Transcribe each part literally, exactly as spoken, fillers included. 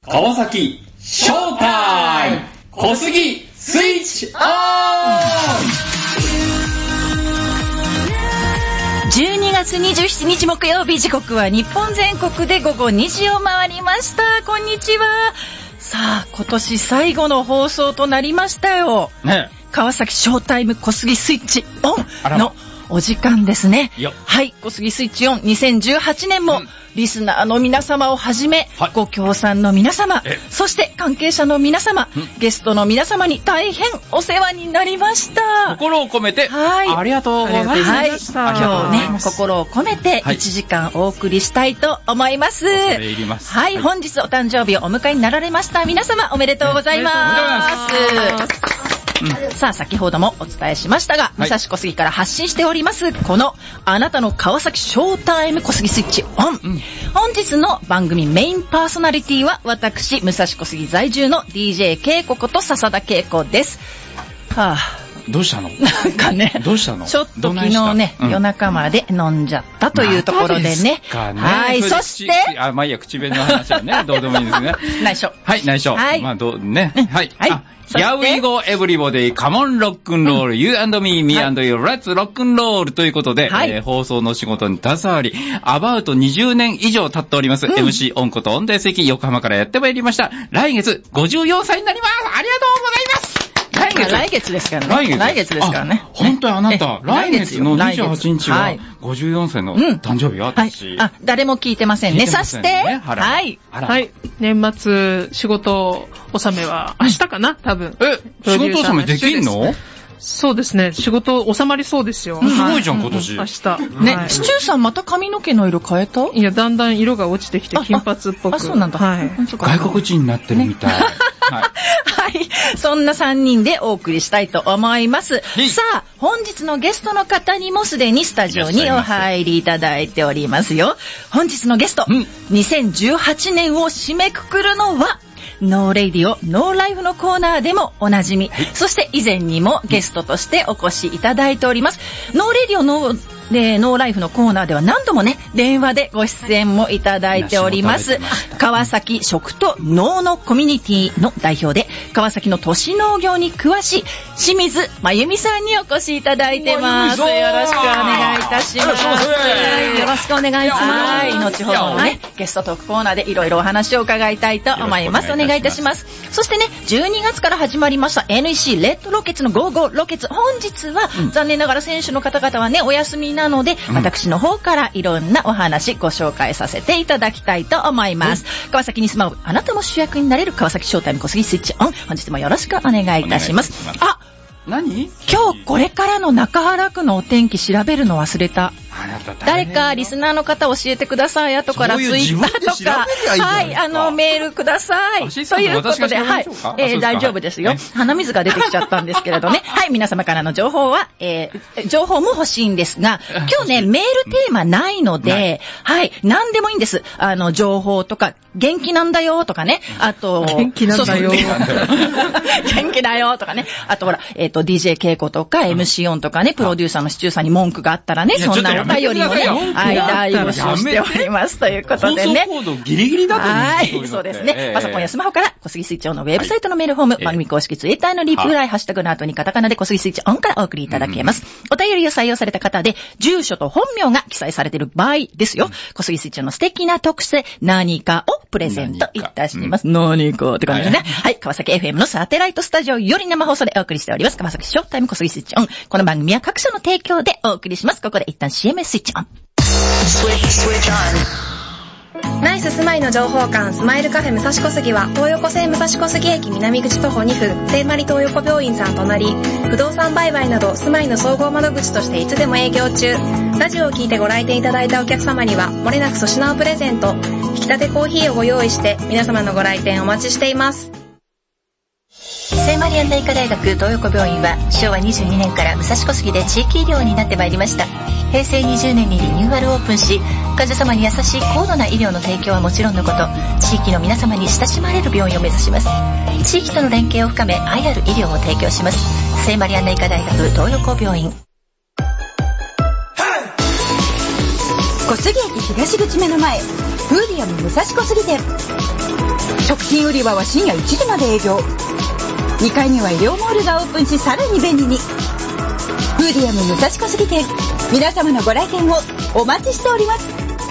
川崎ショータイム小杉スイッチオン。 じゅうにがつにじゅうしちにち木曜日、時刻は日本全国で午後にじを回りました。こんにちは。さあ、今年最後の放送となりましたよ、ね、川崎ショータイム小杉スイッチオンのお時間ですね。はい、小杉スイッチオンにせんじゅうはちねんも、うん、リスナーの皆様をはじめ、はい、ご協賛の皆様、そして関係者の皆様、うん、ゲストの皆様に大変お世話になりました。 心を込めて、はい、ありがとうございました。 はい、今日ね、心を込めていちじかんお送りしたいと思います。はい、 恐れ入ります。 はい、本日お誕生日をお迎えになられました皆様、おめでとうございます。うん、さあ、先ほどもお伝えしましたが、武蔵小杉から発信しておりますこのあなたの川崎ショータイム小杉スイッチオン、うん、本日の番組メインパーソナリティは私武蔵小杉在住の ディージェー 恵子こと笹田恵子です。はあ、 どうしたの？ なんかね、 どうしたの？ ちょっと昨日ね、うん、夜中まで飲んじゃったというところでね。 ま、ねはい、そして、 あ、まあいいや、口弁の話はね、どうでもいいですね。 内緒。 はい、内緒。はい。まあどうね、うん、はい。はい。Here we go everybody, come on rock and roll, you and me, me and you, let's rock and roll ということで、はい、えー、放送の仕事に携わり、アバウトにじゅうねん以上経っております、うん、エムシー オンこと音大関横浜からやってまいりました。来月ごじゅうよんさいになります。ありがとうございます。 来月来月ですからね。 来月来月ですからね。 本当にあなた、来月のにじゅうはちにちはごじゅうよんさいの誕生日は私、 うん、はい、あ、誰も聞いてませんね。さして、はい。 はい。年末仕事納めは明日かな、多分。 え、仕事納めできんの？ そうですね。仕事収まりそうですよ。 すごいじゃん、今年。 明日。 ね、シチューさんまた髪の毛の色変えた？ いや、だんだん色が落ちてきて金髪っぽく。 あ、そうなんだ。 はい。 外国人になってるみたい。 はい。そんなさんにんでお送りしたいと思います。さあ、本日のゲストの方にもすでにスタジオにお入りいただいておりますよ。本日のゲスト、うん、にせんじゅうはちねんを締めくくるのは、ノーレディオノーライフのコーナーでもおなじみ、はい、そして以前にもゲストとしてお越しいただいております。ノーレディオノーでノーライフのコーナーでは何度もね、電話でご出演もいただいております。川崎食と農のコミュニティの代表で、川崎の都市農業に詳しい清水真由美さんにお越しいただいてます。よろしくお願いいたします。よろしくお願いします。後ほどのね、ゲストトークコーナーでいろいろお話を伺いたいと思います。お願いいたします。そしてね、じゅうにがつから始まりました エヌイーシー レッドロケツのゴーゴーロケツ。本日は、うん、残念ながら選手の方々はね、お休みなので、うん、私の方からいろんなお話ご紹介させていただきたいと思います。うん、川崎に住まうあなたも主役になれる川崎ショータイム小杉スイッチオン。本日もよろしくお願いいたします。あ、 何？ 今日これからの中原区のお天気調べるの忘れた。誰かリスナーの方教えてください。後からツイッターとか、はい、あのメールください。ということで、はい、えー、大丈夫ですよ。鼻水が出てきちゃったんですけれどね。はい、皆様からの情報は、えー、情報も欲しいんですが、今日ね、メールテーマないので、はい、何でもいいんです。あの、情報とか、元気なんだよとかね、あと、 元気なんだよ。 元気だよとかね、あとほら、えっと、ディージェー 恵子とか エムシー オンとかね、プロデューサーのシチューさんに文句があったらね、そんなお便りもね、はい、大募集しておりますということでね。 放送コードギリギリだと思う。 はい、そうですね。パソコンやスマホから小杉スイッチオンのウェブサイトのメールフォーム、番組公式ツイッターのリプライ、ハッシュタグの後にカタカナで小杉スイッチオンからお送りいただけます。お便りを採用された方で、住所と本名が記載されている場合ですよ。小杉スイッチオンの素敵な特製何かをプレゼントいたします。何かって感じですね。はい、川崎 エフエム のサテライトスタジオより生放送でお送りしております。川崎ショータイム小杉スイッチオン。この番組は各社の提供でお送りします。ここで一旦 シーエム スイッチオン。 ナイス住まいの情報館スマイルカフェ武蔵小杉は東横線武蔵小杉駅南口徒歩にふん、聖マリ東横病院さん隣、不動産売買など住まいの総合窓口としていつでも営業中。ラジオを聞いてご来店いただいたお客様にはもれなく粗品をプレゼント、引き立てコーヒーをご用意して皆様のご来店お待ちしています。 聖マリアンナ医科大学東横病院はしょうわにじゅうにねんから武蔵小杉で地域医療になってまいりました。へいせいにじゅうねんにリニューアルオープンし、患者様に優しい高度な医療の提供はもちろんのこと、地域の皆様に親しまれる病院を目指します。地域との連携を深め、愛ある医療を提供します。聖マリアンナ医科大学東横病院。 小杉駅東口目の前、フーディアム武蔵小杉店。 食品売り場は深夜いちじまで営業。にかいには医療モールがオープンし、さらに便利に。フーディアム武蔵小杉店、皆様のご来店をお待ちしております。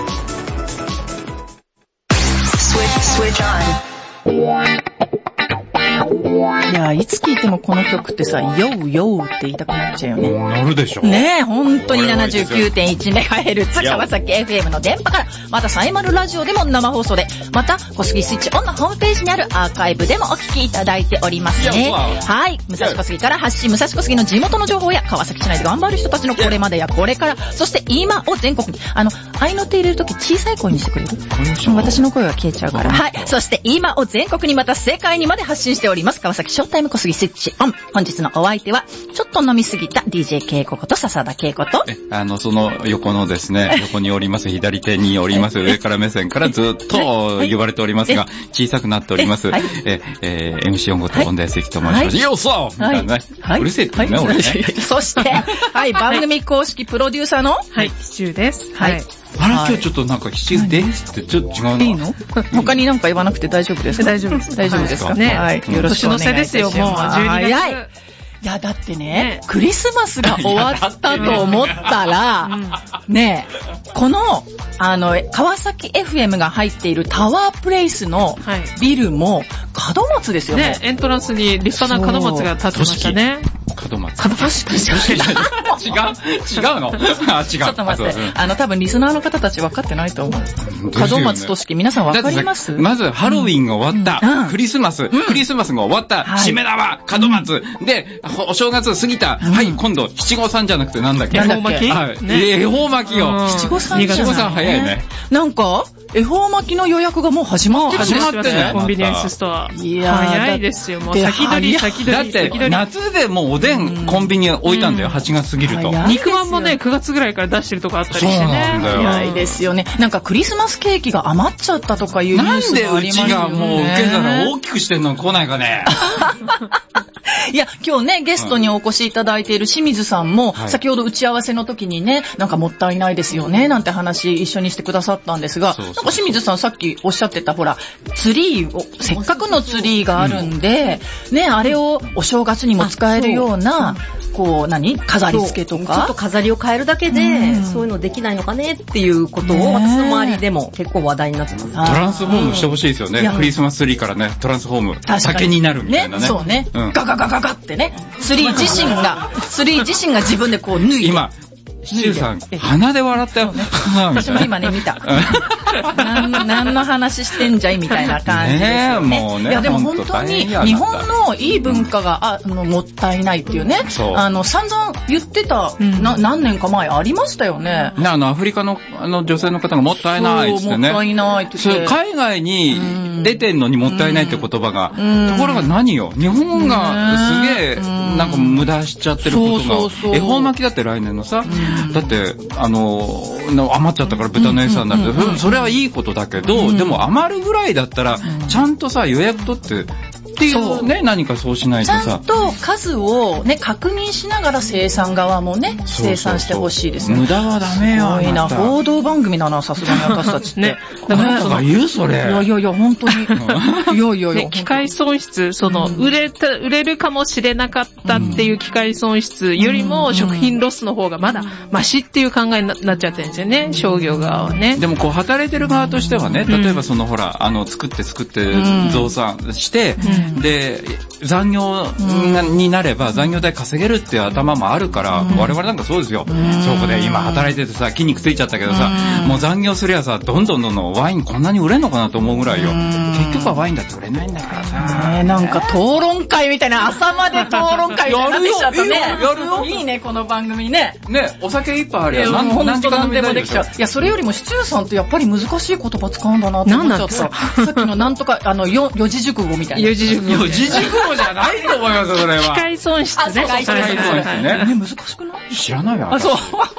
いや、いつ聴いてもこの曲ってさ、ヨーヨーって言いたくなっちゃうよね。 なるでしょ。 ねえ、本当に ななじゅうきゅうてんいちメガヘルツ 川崎 エフエム の電波から、またサイマルラジオでも生放送で、また小杉スイッチオンのホームページにあるアーカイブでもお聞きいただいておりますね。はい。武蔵小杉から発信、武蔵小杉の地元の情報や川崎市内で頑張る人たちのこれまでやこれから、そして今を全国に、あの、合いの手入れるとき小さい声にしてくれる？私の声は消えちゃうから。はい。そして今を全国にまた世界にまで発信しております。川崎ショータイム小杉スイッチオン。本日のお相手は、ちょっと飲みすぎた ディージェー 恵子こと笹田恵子と、 あの、その横のですね、横におります、左手におります、上から目線からずっと言われておりますが、小さくなっております。え、えー、エムシー 音ごと本田康之と申します。よっそうみたいなね。うるせえって言うね、俺ね。 そして、はい、番組公式プロデューサーの、 はい、シチューです。 はい。 あら、今日ちょっとなんか、七ですってちょっと違うな。 いいの？他になんか言わなくて大丈夫ですか？ 大丈夫です。 大丈夫ですか？ ね。 はい。よろしくお願いいたします。 年の瀬ですよ、もう。じゅうにがつ。 早い。いや、だってね、クリスマスが終わったと思ったら、ねえ、この、あの、川崎 エフエム が入っているタワープレイスのビルも、門松ですよね。 ね、エントランスに立派な門松が立ってましたね。 門松。 門松違う。 違うのあ、違う。 ちょっと待って。あの、多分リスナーの方たち分かってないと思う。門松としき皆さん分かります？ まず、ハロウィンが終わった。クリスマス。クリスマスが終わった。締めだわ門松。で、お正月過ぎた。はい、今度、七五三じゃなくてなんだっけ？ 恵方巻き？ はい。恵方巻きよ。 七五三じゃない。 七五三早いね。 なんか、恵方巻きの予約がもう始まってる。 始まってね。コンビニエンスストア。いやー、早いですよ。もう先取り、先取り。 だって、夏でもうおでん、コンビニ置いたんだよ。はちがつ過ぎると。 肉まんもね、くがつぐらいから出してるとこあったりしてね。そうなんだよ。 早いですよね。なんかクリスマスケーキが余っちゃったとかいうニュースがありますよね。 なんでうちがもう受け皿大きくしてんの来ないかね。 いや、今日ね、ゲストにお越しいただいている清水さんも、はい、先ほど打ち合わせの時にね、なんかもったいないですよね、なんて話一緒にしてくださったんですが、そうそうそう、なんか清水さんさっきおっしゃってた、ほら、ツリーを、せっかくのツリーがあるんで、うん、ね、あれをお正月にも使えるような、こう、何飾り付けとか。 ちょっと飾りを変えるだけで、うん、そういうのできないのかねっていうことを、私の周りでも結構話題になってます。 トランスフォームしてほしいですよね。クリスマスツリーからね、トランスフォーム。酒になるみたいなね。 ね、そうね。うん、ガガガガガってね。ツリー自身が、ツリー自身が自分でこう脱いで。 今、シチューさん、鼻で笑ったよ。 私も今ね、見た。何の話してんじゃいみたいな感じですよね。もうね。いや、でも本当に、日本のいい文化が、あの、もったいないっていうね。あの、散々言ってた、な、何年か前ありましたよね。 あの、アフリカの、あの、女性の方がもったいないってね。 もったいないって言って。 海外に出てんのにもったいないって言葉が。ところが何よ。日本がすげえ、なんか無駄しちゃってることが。恵方巻きだって来年のさ。だって、あの、余っちゃったから豚の餌になる。それはいいことだけど、でも余るぐらいだったら、ちゃんとさ、予約取って、っていうね、何かそうしないとさ。 ちゃんと数をね、確認しながら生産側もね、生産してほしいですね。 無駄はダメよ。 すごいな、報道番組だな、さすがに私たちって。ね。 だから、言うそれ。いやいやいや、本当に。いやいやいや。 機械損失、その、売れた、売れるかもしれなかったっていう機械損失よりも、食品ロスの方がまだマシっていう考えになっちゃってるんですよね、商業側はね。 でもこう、働いてる側としてはね、例えばそのほら、あの、作って作って増産して、で、残業になれば残業代稼げるっていう頭もあるから、我々なんかそうですよ。そこで今働いててさ、筋肉ついちゃったけどさ、もう残業すりゃさ、どんどんどんどんワインこんなに売れんのかなと思うぐらいよ。結局はワインだって売れないんだからさ。 ね、なんか討論会みたいな、朝まで討論会みたいになってきちゃったね。 やるよ。 いいね、この番組ね。 ね、お酒一杯ありゃ何時間でもできちゃう。いや、それよりもシチューさんってやっぱり難しい言葉使うんだなって思っちゃった。さっきのなんとか、あの、四字熟語みたいな。 四字熟語。 四字熟語じゃないと思います、それは。 機械損失ね。 機械損失ね。 ね、 難しくない？ 知らないわ。 あ、そう。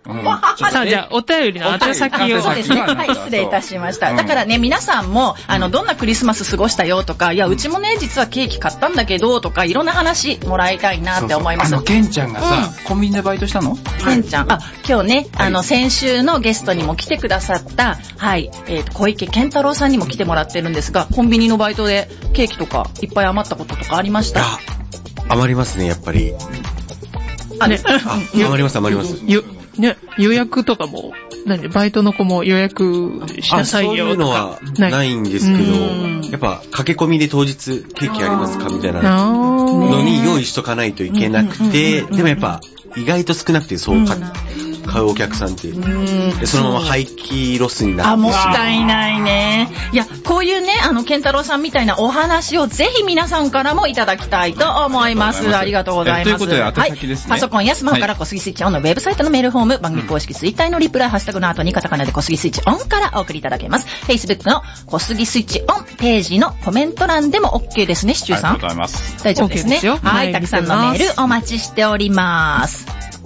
さあ、じゃあ、お便りの宛先を。 そうですね。はい、失礼いたしました。だからね、皆さんも、あの、どんなクリスマス過ごしたよとか、いや、うちもね、実はケーキ買ったんだけど、とか、いろんな話もらいたいなって思います。 あの、ケンちゃんがさ、コンビニでバイトしたの？ ケンちゃん。あ、今日ね、あの、先週のゲストにも来てくださった、はい、えっと、小池健太郎さんにも来てもらってるんですが、コンビニのバイトでケーキとか、いっぱい余ったこととかありました？ 余りますね、やっぱり。 あ、ね。 余ります、余ります。 よ、ね、予約とかも、何、バイトの子も予約しなさいよとか。 そういうのはないんですけど、やっぱ駆け込みで当日ケーキありますかみたいなのに用意しとかないといけなくて、でもやっぱ意外と少なくてそう買うお客さんって、でそのまま廃棄ロスになって。 あ、もったいないね。いや、こういうね、あの、健太郎さんみたいなお話をぜひ皆さんからもいただきたいと思います。ありがとうございます。 ということで、宛先ですね。 はい。パソコンやスマホから小杉スイッチオンのウェブサイトのメールフォーム、番組公式ツイッターのリプライ、ハッシュタグの後にカタカナで小杉スイッチオンからお送りいただけます。Facebook の小杉スイッチオンページのコメント欄でも OK ですね、シチューさん。 ありがとうございます。 大丈夫ですね。 OK ですよ。 はい。たくさんのメールお待ちしております。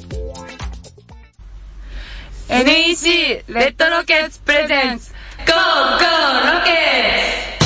エヌイーシー レッドロケッツプレゼンツ ゴーゴーロケ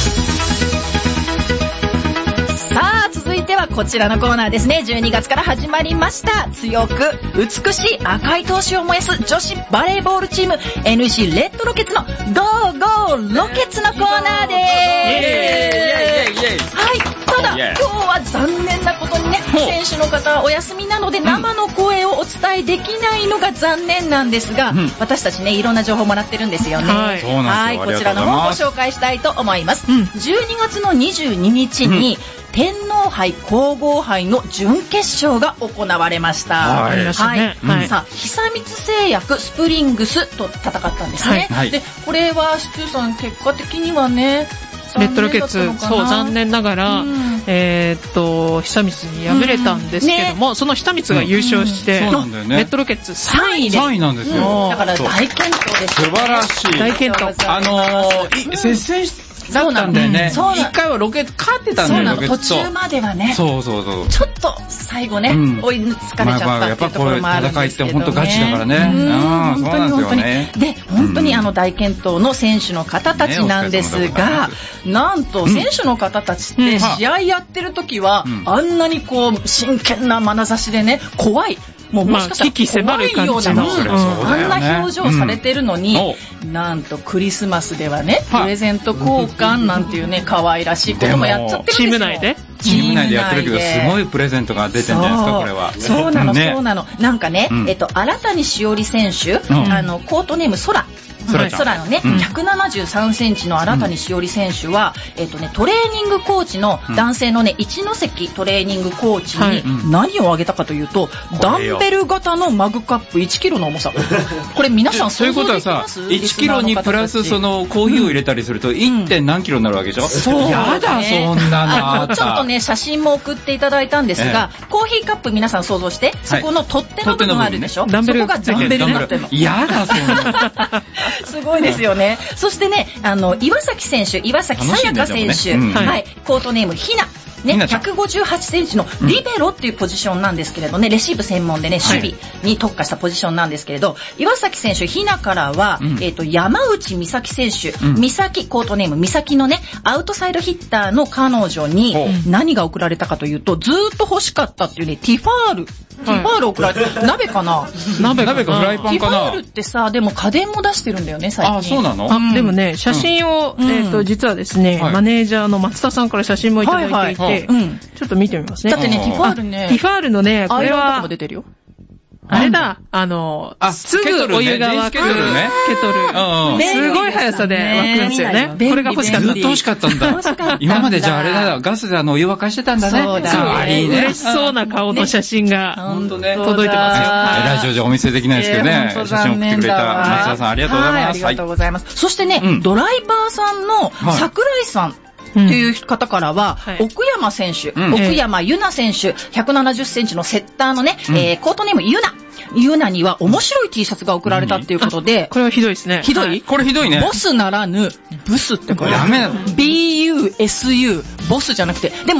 ッツ。 さあ、続いてはこちらのコーナーですね。じゅうにがつから始まりました。強く美しい赤い闘志を燃やす女子バレーボールチーム エヌイーシー レッドロケッツのゴーゴーロケッツのコーナーでーす。はい。ただ今日は残念なことにね、選手の方はお休みなので生の声をお伝えできないのが残念なんですが、うん、私たちね、いろんな情報もらってるんですよね。 はい、そうなんですよ。 はい、こちらの方をご紹介したいと思います。うん、じゅうにがつのにじゅうににちに、うん、天皇杯皇后杯の準決勝が行われました。 はい。 はい。 うん、 さあ、久光製薬スプリングスと戦ったんですね。はい、で、これはシチューさん、結果的にはね、 レッドロケッツ、そう、残念ながら、うん、えー、っと、久光に敗れたんですけども、うんね、その久光が優勝して、うん、ね、レッドロケッツさんいで。 さんいなんですよ。 うん、だから大健闘です、 ね。素晴らしい。 大健闘。 あのー、接戦だったんだよね。一回はロケット勝ってたんだよね、ロケット。 途中まではね。 そうそうそう。 ちょっと最後ね、うん、追いつかれちゃったっていうところもあるんですけどね。 やっぱこれ戦いって本当ガチだからね。 うん、本当に本当に。で、本当にあの大健闘の選手の方たちなんですが、ね、なんと選手の方たちって試合やってる時は、うん、あんなにこう真剣な眼差しでね、怖い。もうもしかしたら怖いような、あんな表情されてるのに、うん、なんとクリスマスではね、プレゼント交換なんていうね、可愛らしいこともやっちゃってるんですよ。 チーム内でチーム内でやってるけど、すごいプレゼントが出てるんじゃないですか、これは。 そうなの、ね、そうなの。なんかね、うん、えっと、新谷しおり選手、うん、あの、コートネーム、空。空のね、うん、ひゃくななじゅうさんセンチの新谷しおり選手は、うん、えっとね、トレーニングコーチの男性のね、一ノ関トレーニングコーチに何をあげたかというと、うん、ダンベル型のマグカップいちキロの重さ。これ皆さん想像できます？ そういうことはさ、いちキロにプラスそのコーヒーを入れたりすると いってん何キロになるわけでしょ、うん、 そう、ね。 やだ、そんなのあった。 ちょっとね、写真も送っていただいたんですが、ええ、コーヒーカップ皆さん想像して、そこの取っ手の部分があるでしょ、はい、 ダンベルそこがダンベルになってるの。 やだ、そんなすごいですよね。そしてね、あの、岩崎選手、岩崎さやか選手、ね、うん、はい、コートネームひな。ね、ひゃくごじゅうはちセンチのリベロっていうポジションなんですけれどね、レシーブ専門でね、守備に特化したポジションなんですけれど、岩崎選手、ひなからは、うん、えっと、山内美咲選手、うん、美咲、コートネーム美咲のね、アウトサイドヒッターの彼女に何が送られたかというと、ずーっと欲しかったっていうね、ティファール。ティファール送られた。鍋かな鍋かフライパンかな。 ティファールってさ、でも家電も出してるんだよね、最近。 あ、そうなの？ あ、でもね、写真を、うん、えっと、実はですね、はい、マネージャーの松田さんから写真もいただいていて、はいはいはい、うん、ちょっと見てみますね。 だってね、ティファールね。 ティファールのね、これは、 も出てるよ。 あれだ、あの、あ、すぐお湯が沸く。ケトルね。ケトル。すごい速さで沸くんですよね。これが欲しかった。 ずっと欲しかったんだ。今までじゃああれだ、ガスであのお湯沸かしてたんだね。 そうだ。 そう、いいね。嬉しそうな顔の写真が、届いてますよ。 ラジオじゃお見せできないですけどね。写真を送ってくれた松田さんありがとうございます。 ありがとうございます。そしてね、ドライバーさんの桜井さん。という方からは、はい、奥山選手、うん、奥山ゆな選手、ひゃくななじゅっセンチのセッターのね、うん、えー、コートネームゆな。ゆなには面白い T シャツが送られたっていうことで、 これはひどいですね。 ひどい、はい、 これひどいね。 ボスならぬ、ブスってこれ。 ダメだ。 ビーユーエスユー、ボスじゃなくて、でも、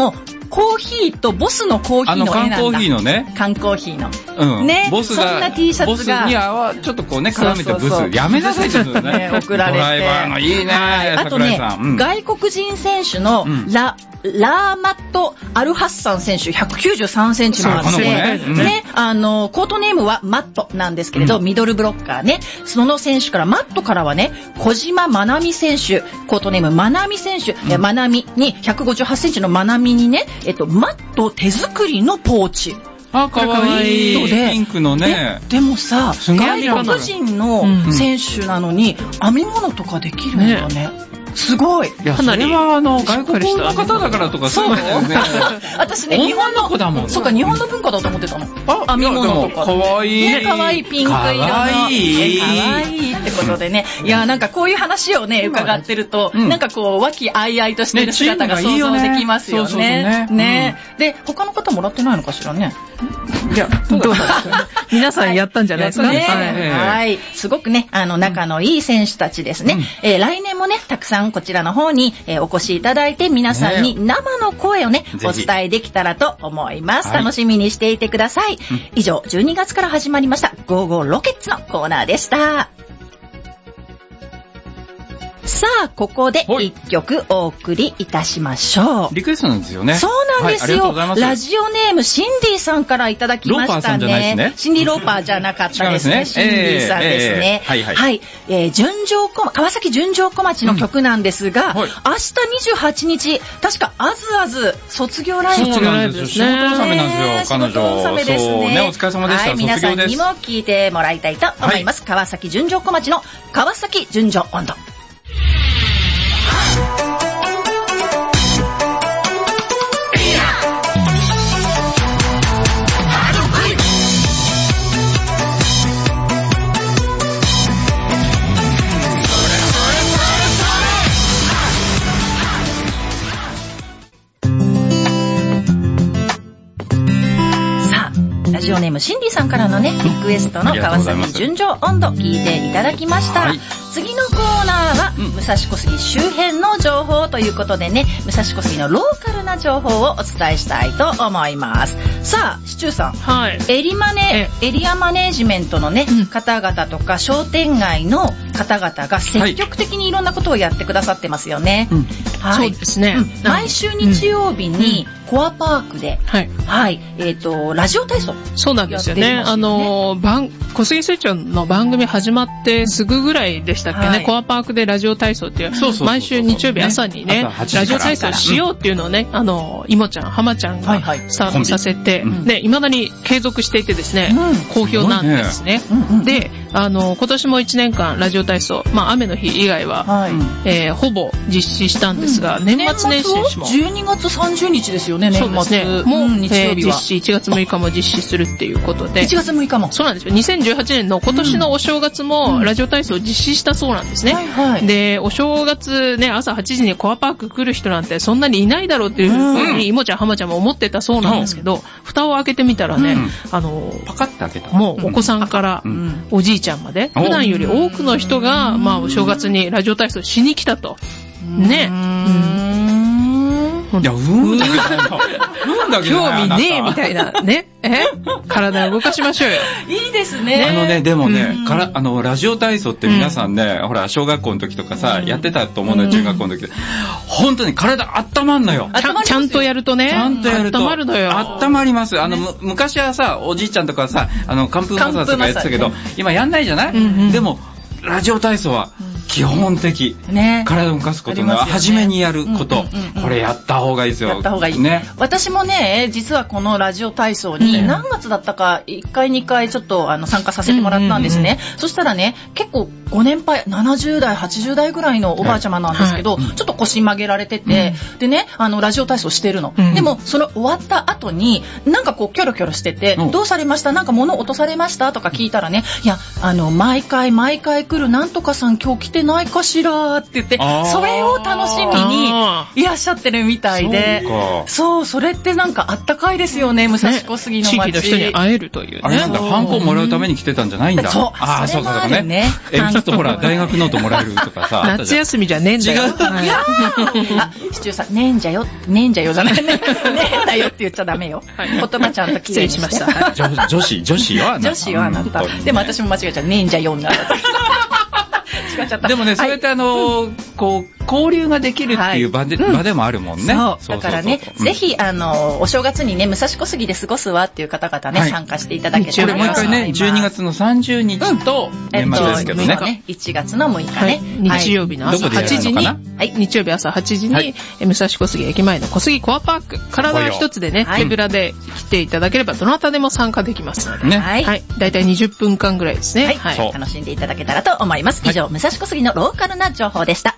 コーヒーとボスのコーヒーの絵なんだ。 あの缶コーヒーのね。 缶コーヒーの。 うん。 ね。 ボスが、 そんな T シャツが。 ボスにはちょっとこうね、絡めてブス。そうそうそうやめなさいちょっとね。 送られて。 ドライバーのいいね。 あとね、うん、外国人選手のラ、うん、ラーマット・アルハッサン選手ひゃくきゅうじゅうさんセンチもあって、ね、うん、ね、あの、コートネームはマットなんですけれど、うん、ミドルブロッカーね。その選手から、マットからはね、小島まなみ選手、コートネームまなみ選手、うん、まなみにひゃくごじゅうはちセンチのまなみにね、えっと、マット手作りのポーチ。 あ、かわいい。ピンクのね。 でもさ、外国人の選手なのに、編み物とかできるんだよね。すごい。 いや、それはあの、外国の方だからとかそうだよね。 私ね、日本の子だもん。そうか、日本の文化だと思ってたの。あ、編み物とか。 かわいい。 ね、かわいいピンク色の。かわいい。かわいいってことでね。いや、なんかこういう話をね、伺ってると、なんかこう、和気あいあいとしてる姿が想像できますよね。ね。で、他の方もらってないのかしらね。 いや、どうなんですかね。皆さんやったんじゃないですかね。 はい。すごくね、あの、仲のいい選手たちですね。来年もね、たくさんこちらの方にお越しいただいて、皆さんに生の声をね、お伝えできたらと思います。楽しみにしていてください。以上、じゅうにがつから始まりました、ゴーゴーロケッツのコーナーでした。さあ、ここで一曲お送りいたしましょう。 リクエストなんですよね。 そうなんですよ。はい、ラジオネームシンディさんからいただきましたね。ローパーさんじゃないですね。シンディローパーじゃなかったですね。シンディさんですね。はいはい。はい。えー、純情小、川崎純情小町の曲なんですが、うんはい、明日にじゅうはちにち、確かあずあず卒業ライブ。 卒業ライブですね。仕事納めなんですよ、彼女。仕事納めですね。そうね、お疲れ様でした。はい、 皆さんにも聞いてもらいたいと思います。はい、川崎純情小町の川崎純情温度。ラジオネームシンディさんからのね、リクエストの川崎純情温度聞いていただきました。はい、次のコーナーは、うん、武蔵小杉周辺の情報ということでね、武蔵小杉のローカルな情報をお伝えしたいと思います。さあ、シチューさん、はい、エリマネ、エリアマネージメントのね、うん、方々とか商店街の方々が積極的にいろんなことをやってくださってますよね。 はい、そうですね。 うん、毎週日曜日に、うんコアパークで、はい、はい、えっ、ー、と、ラジオ体操、ね。 そうなんですよね。あの、番、小杉水長の番組始まってすぐぐらいでしたっけね、はい、コアパークでラジオ体操っていう、そうそうそうそう毎週日曜日朝にね、ラジオ体操しようっていうのをね、うん、あの、いもちゃん、はまちゃんがスタートさせて、はいはい、で、未だに継続していてですね、うん、好評なんですね。すねで、あの、今年もいちねんかんラジオ体操、まあ雨の日以外は、はいえー、ほぼ実施したんですが、うん、年末年始も。 じゅうにがつさんじゅうにちですよね、年末。 そうですね。もう、日曜日は、えー、実施、いちがつむいかも実施するっていうことで。 いちがつむいかも。 そうなんですよ。にせんじゅうはちねんの今年のお正月もラジオ体操を実施したそうなんですね。はいはい、で、お正月ね、朝はちじにコアパーク来る人なんてそんなにいないだろうっていうふうに、いもちゃん、はまちゃんも思ってたそうなんですけど、うん、蓋を開けてみたらね、うん、あの、 パカッて開けた。 もうお子さんからおじいちゃんまで、普段より多くの人が、まあ、お正月にラジオ体操しに来たと。ね。 いや、うんだけど、うんだけど。 興味ねえみたいな、ね。え体を動かしましょうよ。 いいですね。 あのね、でもね、から、あの、ラジオ体操って皆さんね、ほら、小学校の時とかさ、やってたと思うのよ、中学校の時。本当に体温まんのよ。 ちゃんとやるとね。 ちゃんとやると。 温まるのよ。 温まります。あの、昔はさ、おじいちゃんとかさ、あの、寒風マサーとかやってたけど、今やんないじゃないでも、ラジオ体操は、基本的、ね、体を動かすことの初めにやること、これやった方がいいですよ。 やった方がいい。ね。私もね、実はこのラジオ体操に何月だったかいっかいにかいちょっとあの参加させてもらったんですね。そしたらね、結構ご年配、ななじゅうだい、はちじゅうだいぐらいのおばあちゃまなんですけど、はいはい、ちょっと腰曲げられてて、うん、でね、あのラジオ体操してるの。うん、でもその終わった後になんかこうキョロキョロしてて、うん、どうされました？なんか物落とされました？とか聞いたらね、いやあの毎回毎回来るなんとかさん今日来きてないかしらって言って、それを楽しみにいらっしゃってるみたいで、そう、それってなんかあったかいですよね、武蔵小杉の街。 地域の人に会えるというね。 あれなんだ、ハンコもらうために来てたんじゃないんだ。 そう、 ああ、そうかそうかね。え、ちょっとほら、大学ノートもらえるとかさ。 夏休みじゃねえんだよ。違う。 いやー。あ、シチューさん、ねえんじゃよ、ねえんじゃよじゃないね。ねえんだよって言っちゃダメよ。言葉ちゃんときれいにして。 失礼しました。 女子、女子よ、あなた。 女子よ、あなた。でも私も間違えちゃう。ねえんじゃよになった。違っちゃった。 でもね、そうやってあの、こう、交流ができるっていう場で、場でもあるもんね。 そう。だからね、ぜひ、あの、お正月にね、武蔵小杉で過ごすわっていう方々ね、参加していただけたら。 これもう一回ね、じゅうにがつのさんじゅうにちと年末ですけどね。 いちがつのむいかね。 日曜日の朝はちじに、日曜日朝はちじに、武蔵小杉駅前の小杉コアパーク、体一つでね、手ぶらで来ていただければ、どなたでも参加できますので。ね。はい。だいたいにじゅっぷんかんぐらいですね。 はい。楽しんでいただけたらと思います。以上、武蔵小杉のローカルな情報でした。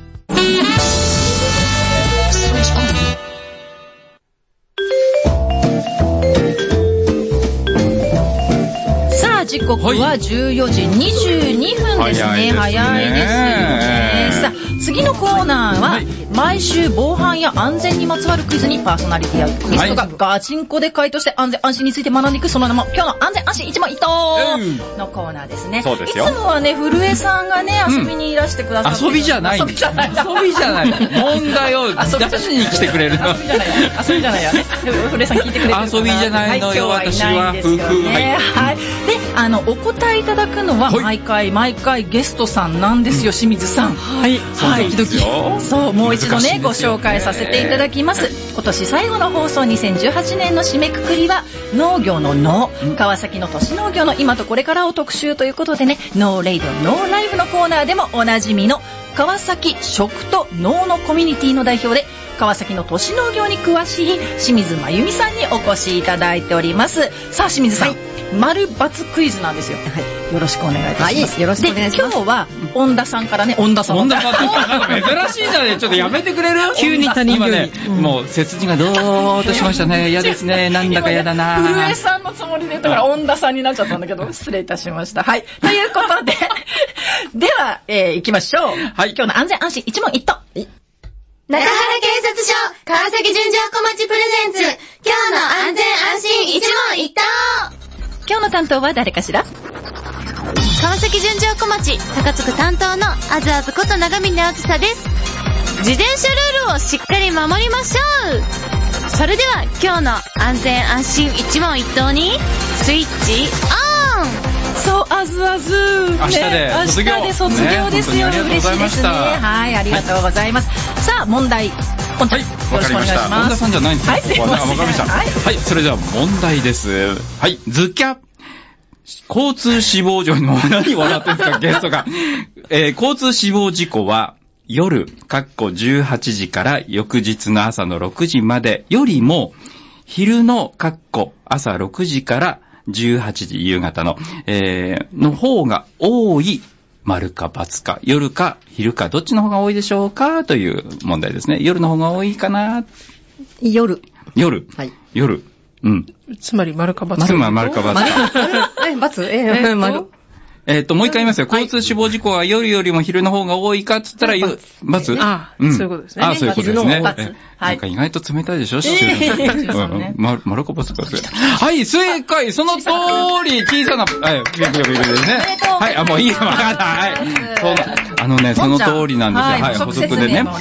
さあ、時刻はじゅうよじにじゅうにふんですね。早いですね。さあ、次のコーナーは、毎週防犯や安全にまつわるクイズにパーソナリティやゲストがガチンコで回答して安全安心について学んでいく、その名も今日の安全安心一問一答のコーナーですね。 そうですよ。 いつもはね、古江さんがね、遊びにいらしてくださって、 遊びじゃない。遊びじゃない。遊びじゃない。問題を出しに来てくれるの。 遊びじゃない。遊びじゃないよね。古江さん聞いてくれてる。 遊びじゃないのよ、私は。夫婦。 はい。で、あの、お答えいただくのは、毎回毎回ゲストさんなんですよ、清水さん。 はい。 はい。そう、もう一度ね、ご紹介させていただきます。今年最後の放送にせんじゅうはちねんの締めくくりは農業の農、川崎の都市農業の今とこれからを特集ということでね、ノーレイドノーライブのコーナーでもおなじみの川崎食と農のコミュニティの代表で川崎の都市農業に詳しい清水真由美さんにお越しいただいております。さあ清水さん、はい、丸×クイズなんですよ、はい、よろしくお願いいたします、はい、 よろしくお願いします。 で今日は恩田さんからね、恩田さん恩田さんなんか珍しいじゃねちょっとやめてくれる急に他人今ね、うん、もう背筋がどーっとしましたね。嫌ですね、なんだか嫌だな。 古江さんのつもりで言ったから恩田さんになっちゃったんだけど失礼いたしました。はい、ということででは、えー、行きましょう。はい、今日の安全安心一問一答。 中原警察署川崎純情小町プレゼンツ、今日の安全安心一問一答。 今日の担当は誰かしら。 川崎純情小町高津区担当のあずあずこと長峰あずさです。自転車ルールをしっかり守りましょう。それでは今日の安全安心一問一答にスイッチオン。 そう、あずあず、 ね、明日で卒業、 明日で卒業ですよ、ね、嬉しいですね。はい、ありがとうございます。はい、さあ問題、本当に、はい、よろしくお願いします。 本田さんじゃないんですか。 はい、すいません。 わかりました。はい、はい、それでは問題です。はい、ズキャ交通死亡事故の何笑ってんですかゲストが、えー、交通死亡事故は夜かっこじゅうはちじから翌日の朝のろくじまでよりも昼のかっこ朝ろくじからじゅうはちじ夕方の、えー、の方が多い丸か×か、夜か昼かどっちの方が多いでしょうかという問題ですね。夜の方が多いかな。 夜。 夜。 はい。 夜。うん。 つまり丸か×か。 つまり丸か×か。 え、×? えー、丸。 えっと、もう一回言いますよ。交通死亡事故は夜よりも昼の方が多いかって言ったら、×。×? ああ、そういうことですね。 ああ、そういうことですね。 はい。 なんか意外と冷たいでしょ、シチュー。ま、丸か×か。はい、正解その通り小さな、はい、ビビビビビですね。はい、あ、もういいよ、わかった。はい。あのね、その通りなんですよ。はい、補足でね。はい。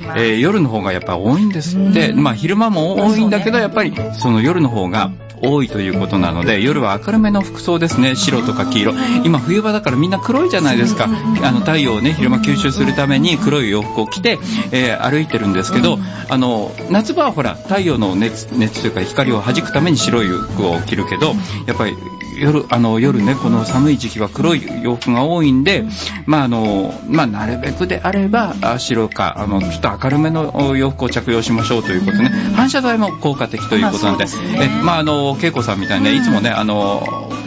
えー、夜の方がやっぱ多いんですって。まあ、昼間も多いんだけど、やっぱり、その夜の方が、多いということなので、夜は明るめの服装ですね。白とか黄色。今冬場だからみんな黒いじゃないですか。あの太陽をね、昼間吸収するために黒い洋服を着て、えー、歩いてるんですけど、あの夏場はほら太陽の熱熱というか光を弾くために白い服を着るけど、やっぱり夜あの夜ね、この寒い時期は黒い洋服が多いんで、まああのまあなるべくであれば白かあのちょっと明るめの洋服を着用しましょうということね。反射材も効果的ということなんで、まあ、えまああの恵子さんみたいにね、いつもね、あの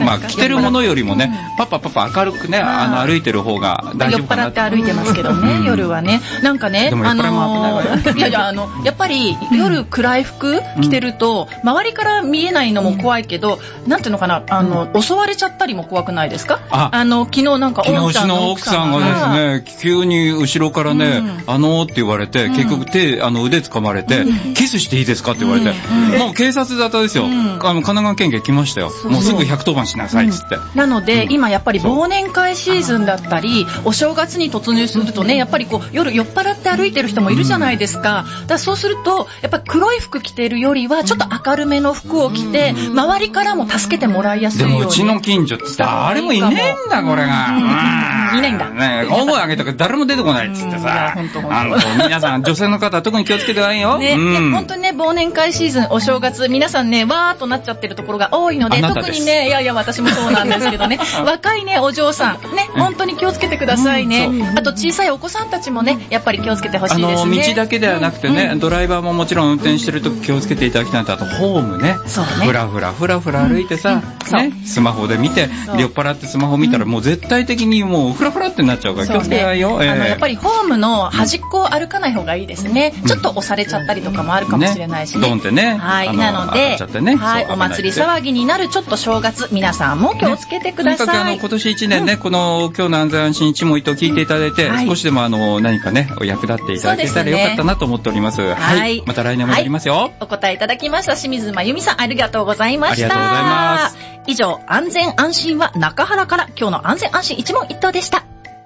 まあ着てるものよりもね、パッパパッパ明るくね、あの歩いてる方が大丈夫かな。 酔っ払って歩いてますけどね、夜はね。なんかね、あのいやいやあのやっぱり夜暗い服着てると周りから見えないのも怖いけど、なんていうのかな、あの襲われちゃったりも怖くないですか？あの昨日なんか昨日うちの奥さんがですね、急に後ろからね、あのーって言われて、結局手あの腕掴まれて、キスしていいですかって言われて、もう警察沙汰ですよ。あの神奈川県警来ましたよ。もうすぐひゃくとおばんしなさいっつって。 なので今やっぱり忘年会シーズンだったり、お正月に突入するとね、やっぱりこう夜酔っ払って歩いてる人もいるじゃないですか。だからそうするとやっぱり黒い服着てるよりはちょっと明るめの服を着て、周りからも助けてもらいやすいように。 でもうちの近所って誰もいねえんだこれが。 いないんだ。 ね、大声上げたから誰も出てこないっつってさ。あの皆さん女性の方特に気をつけてくださいよ。 ね、本当にね忘年会シーズンお正月皆さんねわーっとなっちゃってるところが多いので、特にねいやいや私もそうなんですけどね若いねお嬢さんね本当に気をつけてくださいね。あと小さいお子さんたちもねやっぱり気をつけてほしいですね。 あの道だけではなくてね、ドライバーももちろん運転してると気をつけていただきたいのと、あとホームね、ふらふらふらふら歩いてさ、ねスマホで見て酔っ払ってスマホ見たらもう絶対的にもうふらふらってなっちゃうから気をつけないよ。 やっぱりホームの端っこを歩かない方がいいですね。ちょっと押されちゃったりとかもあるかもしれないしね。 ドンってね。 はい、なので、はい、お祭り騒ぎになるちょっと正月、皆さんも気をつけてください。 とにかくあの今年一年ね、この今日の安全安心一問一答聞いていただいて、少しでもあの何かね役立っていただけたらよかったなと思っております。はい、また来年もやりますよ。 お答えいただきました清水真由美さん、ありがとうございました。 ありがとうございます。 以上、安全安心は中原から今日の安全安心一問一答でした。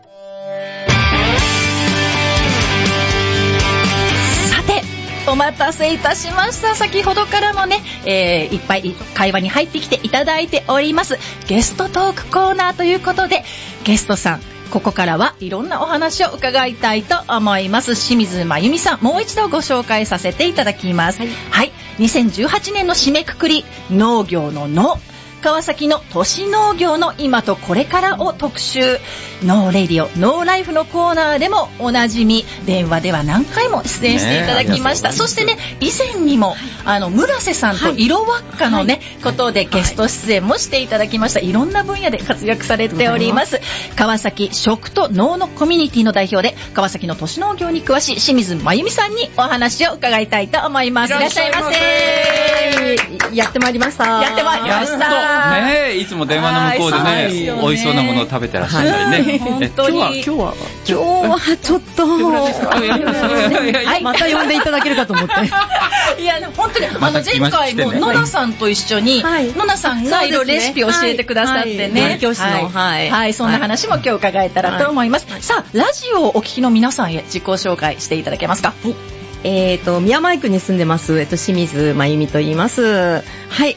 お待たせいたしました。先ほどからもね、えー、いっぱい会話に入ってきていただいておりますゲストトークコーナーということで、ゲストさんここからはいろんなお話を伺いたいと思います。清水真由美さん、もう一度ご紹介させていただきます。はい、はい、にせんじゅうはちねんの締めくくり、農業の農、川崎の都市農業の今とこれからを特集。ノーレディオノーライフのコーナーでもおなじみ、電話では何回も出演していただきました。そしてね、以前にもあの村瀬さんと色輪っかのね、はい、ことでゲスト出演もしていただきました。いろんな分野で活躍されております。川崎食と農のコミュニティの代表で川崎の都市農業に詳しい清水真由美さんにお話を伺いたいと思います。いらっしゃいませ。 やってまいりました。 やってまいりました。 ねえ、いつも電話の向こうでね、美味しそうなものを食べてらっしゃったりね。 本当に。 今日は今日はちょっとはい、また呼んでいただけるかと思って。 いや本当にあの前回も野田さんと一緒に野田さんがいろいろレシピを教えてくださってね。 教室のはいはい、そんな話も今日伺えたらと思います。さあラジオをお聞きの皆さんへ自己紹介していただけますか。 はい。えっと、宮前区に住んでます、えっと、清水真由美と言います。はい、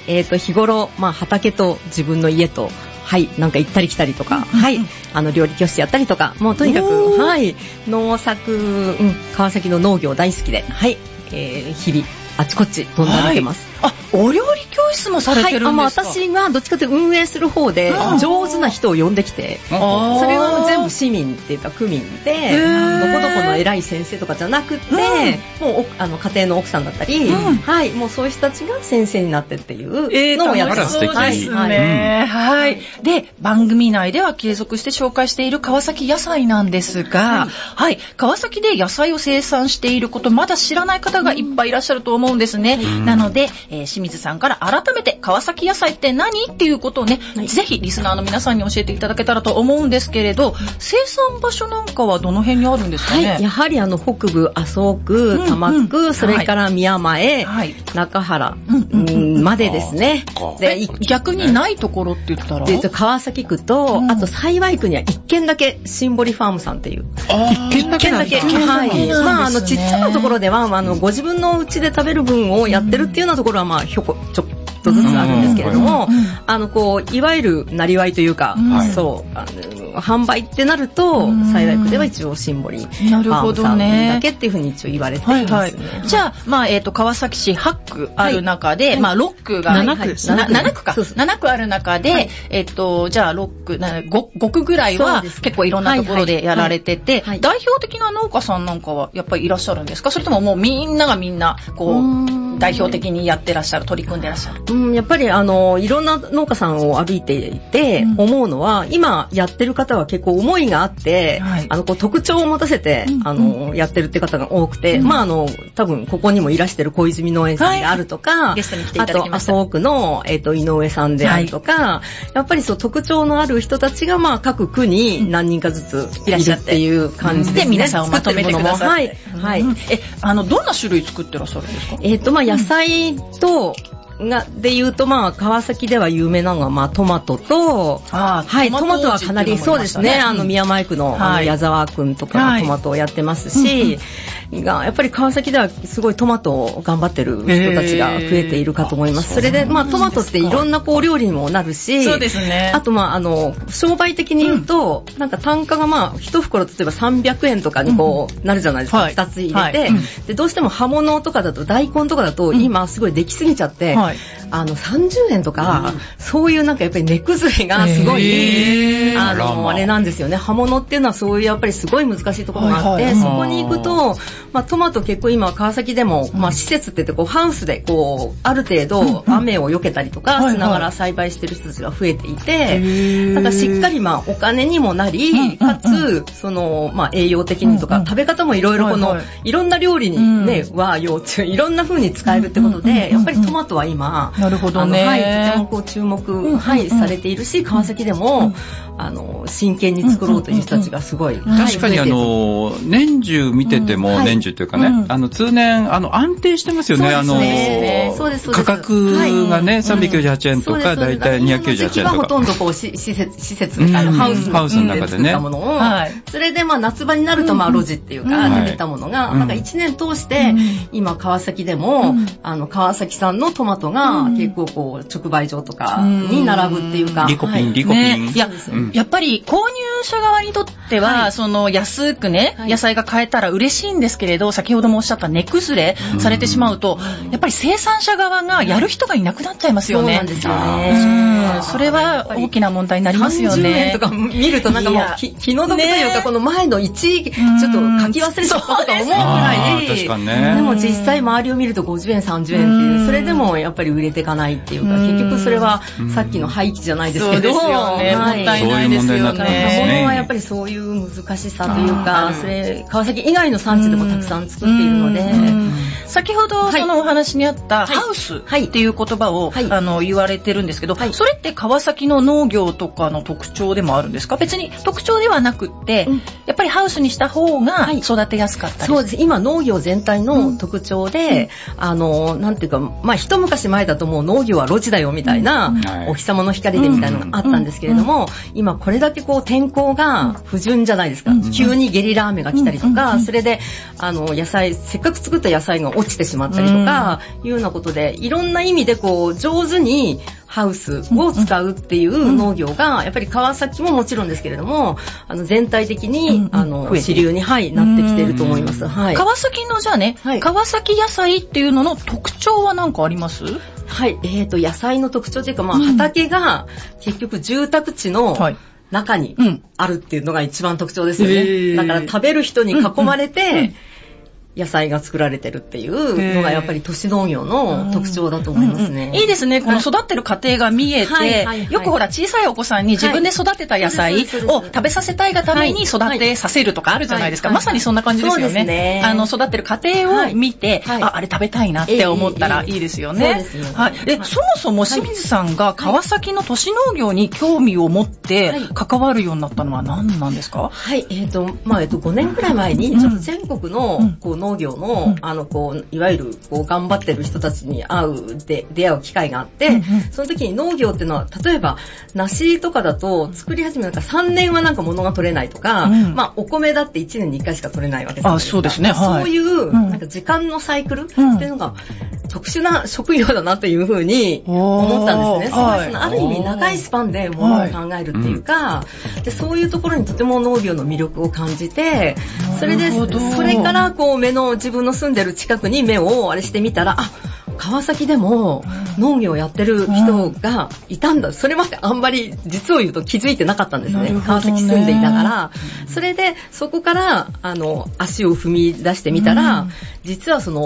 えっと、日頃、まあ、畑と自分の家と、はい、なんか行ったり来たりとか、はい、あの、料理教室やったりとか、もうとにかく、はい、農作、うん、川崎の農業大好きで、はい、えー、日々、あちこち飛んで歩いてます。 あ、お料理教室もされてるんですか？はい、あ、まあ、 私がどっちかというと運営する方で、上手な人を呼んできて、それは全部市民っていうか区民で、どこどこの偉い先生とかじゃなくて、うん、もうあの家庭の奥さんだったり、うん、はい、もうそういう人たちが先生になってっていうのをやってます。 そうですね。はい。で、番組内では継続して紹介している川崎野菜なんですが、はい、はい、川崎で野菜を生産していること、まだ知らない方がいっぱいいらっしゃると思うんですね。うん、なので、えー、清水さんから改めて川崎野菜って何っていうことをね、はい、ぜひリスナーの皆さんに教えていただけたらと思うんですけれど、生産場所なんかはどの辺にあるんですかね？ はい、やはりあの北部麻生区、多摩区、うんうん、それから宮前、はい、中原、うんうん、までですね。 で逆にないところって言ったら、 で川崎区と、うん、あと幸区には一軒だけシンボリファームさんっていう一軒だけなんだ。 はい。まああのちっちゃなところではあのご自分の家で食べる分をやってるっていうようなところはまあひょこちょっとずつあるんですけれども、あのこういわゆるなりわいというか、うん、そうあの販売ってなると幸区では一応シンボリファームさんだけっていうふうに一応言われていますね。はいはい、 じゃあまあえっ、ー、と川崎市はち区ある中で、はい、まあろっ区がなな区、はい、なな区かそうそうなな区ある中で、はい、えっ、ー、とじゃあろっ区 ご, ご区ぐらいは結構いろんなところでやられてて、はいはいはい、代表的な農家さんなんかはやっぱりいらっしゃるんですか？それとももうみんながみんなこう代表的にやってらっしゃる、取り組んでらっしゃる。 うん、やっぱりあの、いろんな農家さんを歩いていて思うのは、うん、今やってる方は結構思いがあって、はい、あの、こう特徴を持たせて、うん、あの、やってるって方が多くて、うん、まああの、多分ここにもいらしてる小泉農園さんであるとか、はい、ゲストに来ていただきました。あと、麻生区の、えっと、井上さんであるとか、はい、やっぱりそう、特徴のある人たちが、まあ各区に何人かずついらっしゃっていう感じで、ね、 で、皆さんをまとめてください。 はい。はい。 え、あの、どんな種類作ってらっしゃるんですか？ えっと、まあ野菜と、がで言うと、まあ川崎では有名なのがまあトマトと、 あはい、トマトはかなりそうですね、あの宮前区の、あの矢沢くんとかトマトをやってますし、がやっぱり川崎ではすごいトマトを頑張ってる人たちが増えているかと思います。それでまあトマトっていろんなこう料理にもなるし、 そうですね。 あとまああの商売的に言うと、うん、なんか単価がまあ一袋例えばさんびゃくえんとかにこうなるじゃないですか。ふた、うん、つ入れて、はいはい、でどうしても葉物とかだと大根とかだと今すごいできすぎちゃって、はい、あのさんじゅうえんとか、うん、そういうなんかやっぱり値崩れがすごい、あのあれなんですよね。葉物っていうのはそういうやっぱりすごい難しいところがあって、はいはい、そこに行くと、まあ、トマト結構今川崎でも、まあ、施設って言ってこうハウスでこうある程度雨を避けたりとかしながら栽培してる人たちが増えていて、だからしっかりまあお金にもなり、かつそのまあ栄養的にとか食べ方もいろいろこのいろんな料理にねは幼虫いろんな風に使えるってことで、やっぱりトマトは今なるほどね、 はい、とてもこう注目、はい、されているし、川崎でもあの真剣に作ろうという人たちがすごい、はい、 確かにあの年中見てても、うん、はい、年中というかね、うん、あの通年あの安定してますよね。あの価格がね、はい、さんびゃくきゅうじゅうはちえんとかだいたいにひゃくきゅうじゅうはちえんとか、 ほとんどこう施設施設みたいなハウス、 ハウスの中でね、 ものを、はい、それでまあ夏場になるとまあ路地っていうか出てたものが、はい、なんかいちねん通して今川崎でも、うん、あの川崎産のトマトが結構こう直売所とかに並ぶっていうか、 リコピンリコピン、ね、 いや、うん、やっぱり購入者側にとっては、はい、その安くね、はい、野菜が買えたら嬉しいんですけれど、先ほどもおっしゃった値崩れされてしまうと、やっぱり生産者側がやる人がいなくなっちゃいますよね。 そうなんですよね。 うん、それは大きな問題になりますよね。 さんじゅうえんとか見るとなんかもう気の毒というか、この前のいちちょっと書き忘れちゃったとか思うくらい、 確かにね、 でも実際周りを見るとごじゅうえんさんじゅうえんっていう、それでもやっぱり売れていかないっていうか、結局それはさっきの廃棄じゃないですけど、 そうですよね、 はい、 もったいないですよね。 葉物はやっぱりそういう難しさというか、それ川崎以外の産地でもたくさん作っているので、 先ほどそのお話にあったハウスっていう言葉を、はい、あの言われてるんですけど、はい、それって川崎の農業とかの特徴でもあるんですか？別に特徴ではなくって、うん、やっぱりハウスにした方が育てやすかったり、はい、 そうです。今農業全体の特徴で、うん、あのなんていうか、まあ一昔前だともう農業は露地だよみたいな、うん、お日様の光でみたいなのがあったんですけれども、うんうん、今これだけこう天候が不順じゃないですか、うん、急にゲリラ雨が来たりとか、うん、それであの野菜せっかく作った野菜が落ちてしまったりとか、うん、いうようなことでいろんな意味でこう上手にハウスを使うっていう農業がやっぱり川崎ももちろんですけれども、あの全体的にあの主流に、はい、なってきていると思います。はい、 川崎のじゃあね、はい、川崎野菜っていうのの特徴は何かあります？ はい、えーと野菜の特徴というか、まあ、畑が結局住宅地の、はい、中にあるっていうのが一番特徴ですよね。うん、だから食べる人に囲まれて、うんうんうん、野菜が作られてるっていうのがやっぱり都市農業の特徴だと思いますね。 うんうん、いいですね。この育ってる過程が見えて、はいはいはい、よくほら小さいお子さんに自分で育てた野菜を食べさせたいがために育てさせるとかあるじゃないですか。はいはいはい、まさにそんな感じですよね。そうですね。あの育ってる過程を見て、はい、あ、あれ食べたいなって思ったらいいですよね。えーえー、そうですよね。はい。で、はい、そもそも清水さんが川崎の都市農業に興味を持って関わるようになったのは何なんですか？ はい。えっと、まあ、えっと、ごねんくらい前に、ちょっと全国のこう農業の、うん、あのこういわゆるこう頑張ってる人たちに会うで出会う機会があって、うんうん、その時に農業っていうのは例えば梨とかだと作り始めなんかさんねんはなんか物が取れないとか、うん、まあお米だっていちねんにいっかいしか取れないわけじゃないですか。あ、そうですね。はい、そういうなんか時間のサイクルっていうのが特殊な職業だなというふうに思ったんですね。はい、そのある意味長いスパンで物を考えるっていうか、はい、でそういうところにとても農業の魅力を感じて、それでそれからこう目の自分の住んでる近くに目をあれしてみたら、あ、川崎でも農業をやってる人がいたんだ。それまであんまり実を言うと気づいてなかったんですね。川崎住んでいながら。それでそこからあの足を踏み出してみたら、うん、実はその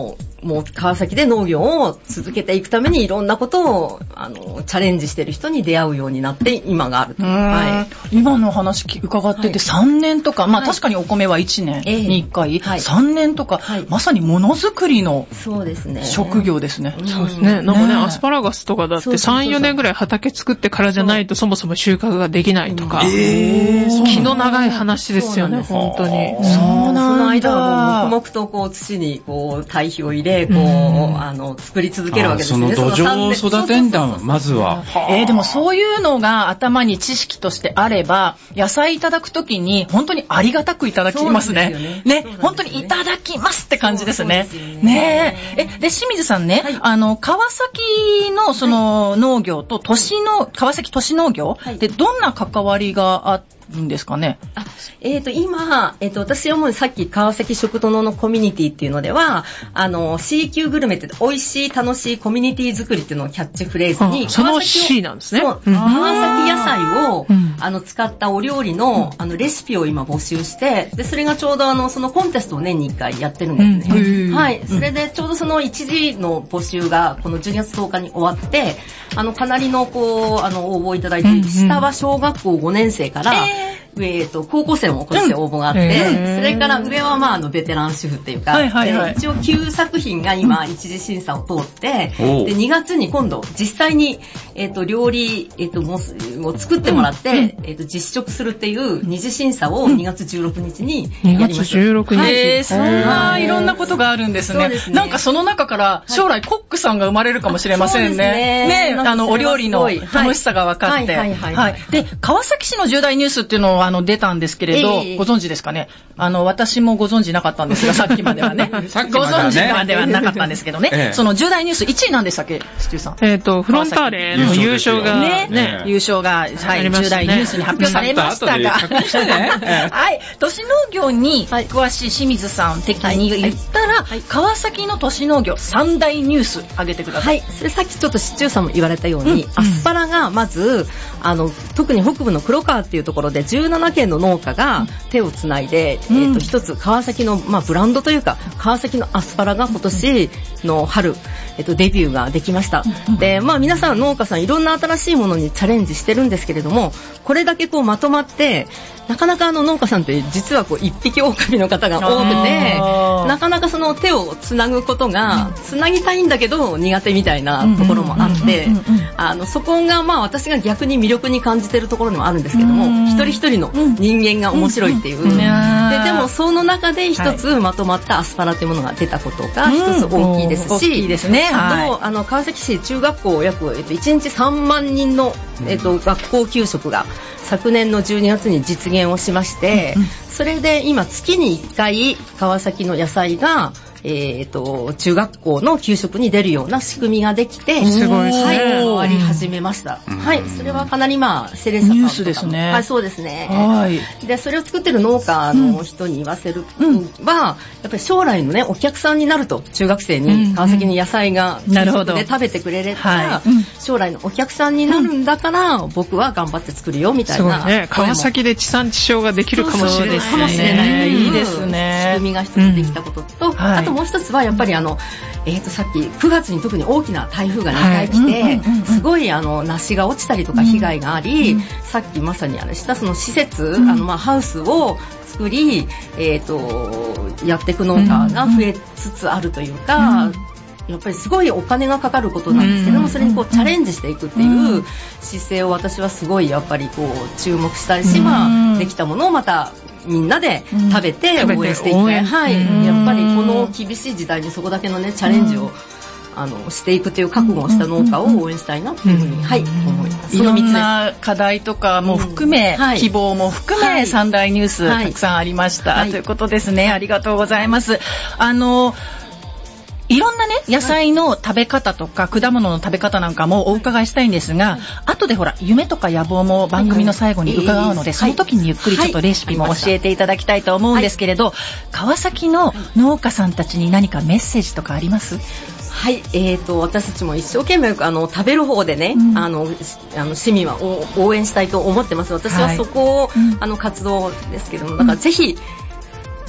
もう川崎で農業を続けていくためにいろんなことをあのチャレンジしてる人に出会うようになって今があると。 はい、今の話伺ってて、はい、さんねんとか、まあ、はい、確かにお米はいちねんにいっかい、はい、さんねんとか、はい、まさにものづくりの職業ですね。 そうですね。なんかね、アスパラガスとかだってさん、よねんぐらい畑作ってからじゃないとそもそも収穫ができないとか、えー、気の長い話ですよね、本当に。 そうなんだ。その間はもう黙々とこう土にこう堆肥を入れ、こう、あの作り続けるわけですね。 その土壌を育てんだ、まずは。 えー、でもそういうのが頭に知識としてあれば、野菜いただくときに本当にありがたくいただきますね。ね、本当にいただきますって感じですね。ねえ。え、で、清水さんね、はい、あの、川崎のその農業と都市の、川崎都市農業でどんな関わりがあってんですかね。 あ、えっ、ー、と今、えっ、ー、と私はもうさっき川崎食と農のコミュニティっていうのでは、あの シー 級グルメって美味しい楽しいコミュニティ作りっていうのをキャッチフレーズに、 その C なんですね。 そう、うん、川崎野菜を、うん、あの使ったお料理の、うん、あのレシピを今募集して、でそれがちょうどあのそのコンテストを年にいっかいやってるんですね。うん、はい。それでちょうどその一次の募集がこのじゅうにがつとおかに終わって、あのかなりのこうあの応募いただいて、うん、下は小学校ごねんせいから。えーえっと、高校生もこうして応募があって、うん、それから上はまあ、あの、ベテラン主婦っていうか、はいはいはい、一応きゅうさく品が今、一次審査を通って、うん、で、にがつに今度、実際に、えっと、料理、えっと、もを作ってもらって、うん、えっと、実食するっていう二次審査をにがつじゅうろくにちにやります。にがつじゅうろくにち。 へー、そんないろんなことがあるんですね。そうですね。なんかその中から将来コックさんが生まれるかもしれませんね。ね、ね、あの、お料理の楽しさが分かって。はい、はい、はい。で、川崎市の重大ニュースっていうのを、あの、出たんですけれど、えー、ご存知ですかね。あの、私もご存知なかったんですが、さっきまではね。さっきまではね。ご存知まではなかったんですけどね。えー、その重大ニュースいちいなんでしたっけ、スチューさん。 えっと、フロンターレの優勝が、 ね、ね、優勝が、はい、重大ニュースに発表されましたが、はい、都市農業に詳しい清水さん的に言ったら、はい、川崎の都市農業三大ニュース挙げてください。 はい、それさっきちょっとスチューさんも言われたように、うん、アスパラがまず、あの、特に北部の黒川っていうところでじゅうななけんの農家が手をつないで、うん、えっと、一つ川崎の、まあ、ブランドというか、川崎のアスパラが今年の春、えっと、デビューができました。うん、で、まあ、皆さん農家さんいろんな新しいものにチャレンジしてるんですけれども、これだけこうまとまって、なかなかあの農家さんって実はこう一匹狼の方が多くて、なかなかその手をつなぐことが、つなぎたいんだけど苦手みたいなところもあって、あのそこがまあ私が逆に魅力に感じてるところでもあるんですけども、一人一人の人間が面白いっていう、ででもその中で一つまとまったアスパラというものが出たことが一つ大きいですし、 大きいですね。 あとあの川崎市中学校約、えっと、いちにちさんまんにんの、えっと、学校給食が昨年のじゅうにがつに実現をしまして、うんうん、それで今月にいっかい川崎の野菜がえーと、中学校の給食に出るような仕組みができて、 すごいですね。 はい、変わり始めました。はい、それはかなりまあ、セレサさんとかニュースですね。 はい、そうですね。はい。で、それを作ってる農家の人に言わせるは、うん、やっぱり将来のね、お客さんになると、中学生に川崎に野菜が給食で食べてくれれば、はい、将来のお客さんになるんだから、うん、僕は頑張って作るよ、みたいな。 すごいね。川崎で地産地消ができるかもしれない。 かもしれない。いいですね。仕組みが一つできたことと、うん、あともう一つはやっぱりあの、えーと、さっきくがつに特に大きな台風がにかい来て、はい、すごいあの梨が落ちたりとか被害があり、うん、さっきまさにあれしたその施設、うん、あのまあハウスを作り、えーと、やっていく農家が増えつつあるというか、うんやっぱりすごいお金がかかることなんですけども、それにこうチャレンジしていくっていう姿勢を私はすごいやっぱりこう注目したいし、まあできたものをまたみんなで食べて応援していきたい。はい。やっぱりこの厳しい時代にそこだけのねチャレンジをあのしていくという覚悟をした農家を応援したいなというふうに、はい、思います。 いろんな課題とかも含め、うんはい、希望も含め、はい、三大ニュース、はい、たくさんありました、はい、ということですね。ありがとうございます。あのいろんなね野菜の食べ方とか果物の食べ方なんかもお伺いしたいんですが、後でほら夢とか野望も番組の最後に伺うので、その時にゆっくりちょっとレシピも教えていただきたいと思うんですけれど、川崎の農家さんたちに何かメッセージとかあります？ はい、えーと、私たちも一生懸命あの食べる方でね、うん、あのあの市民は応援したいと思ってます。私はそこを、はい、あの活動ですけども、だからぜひ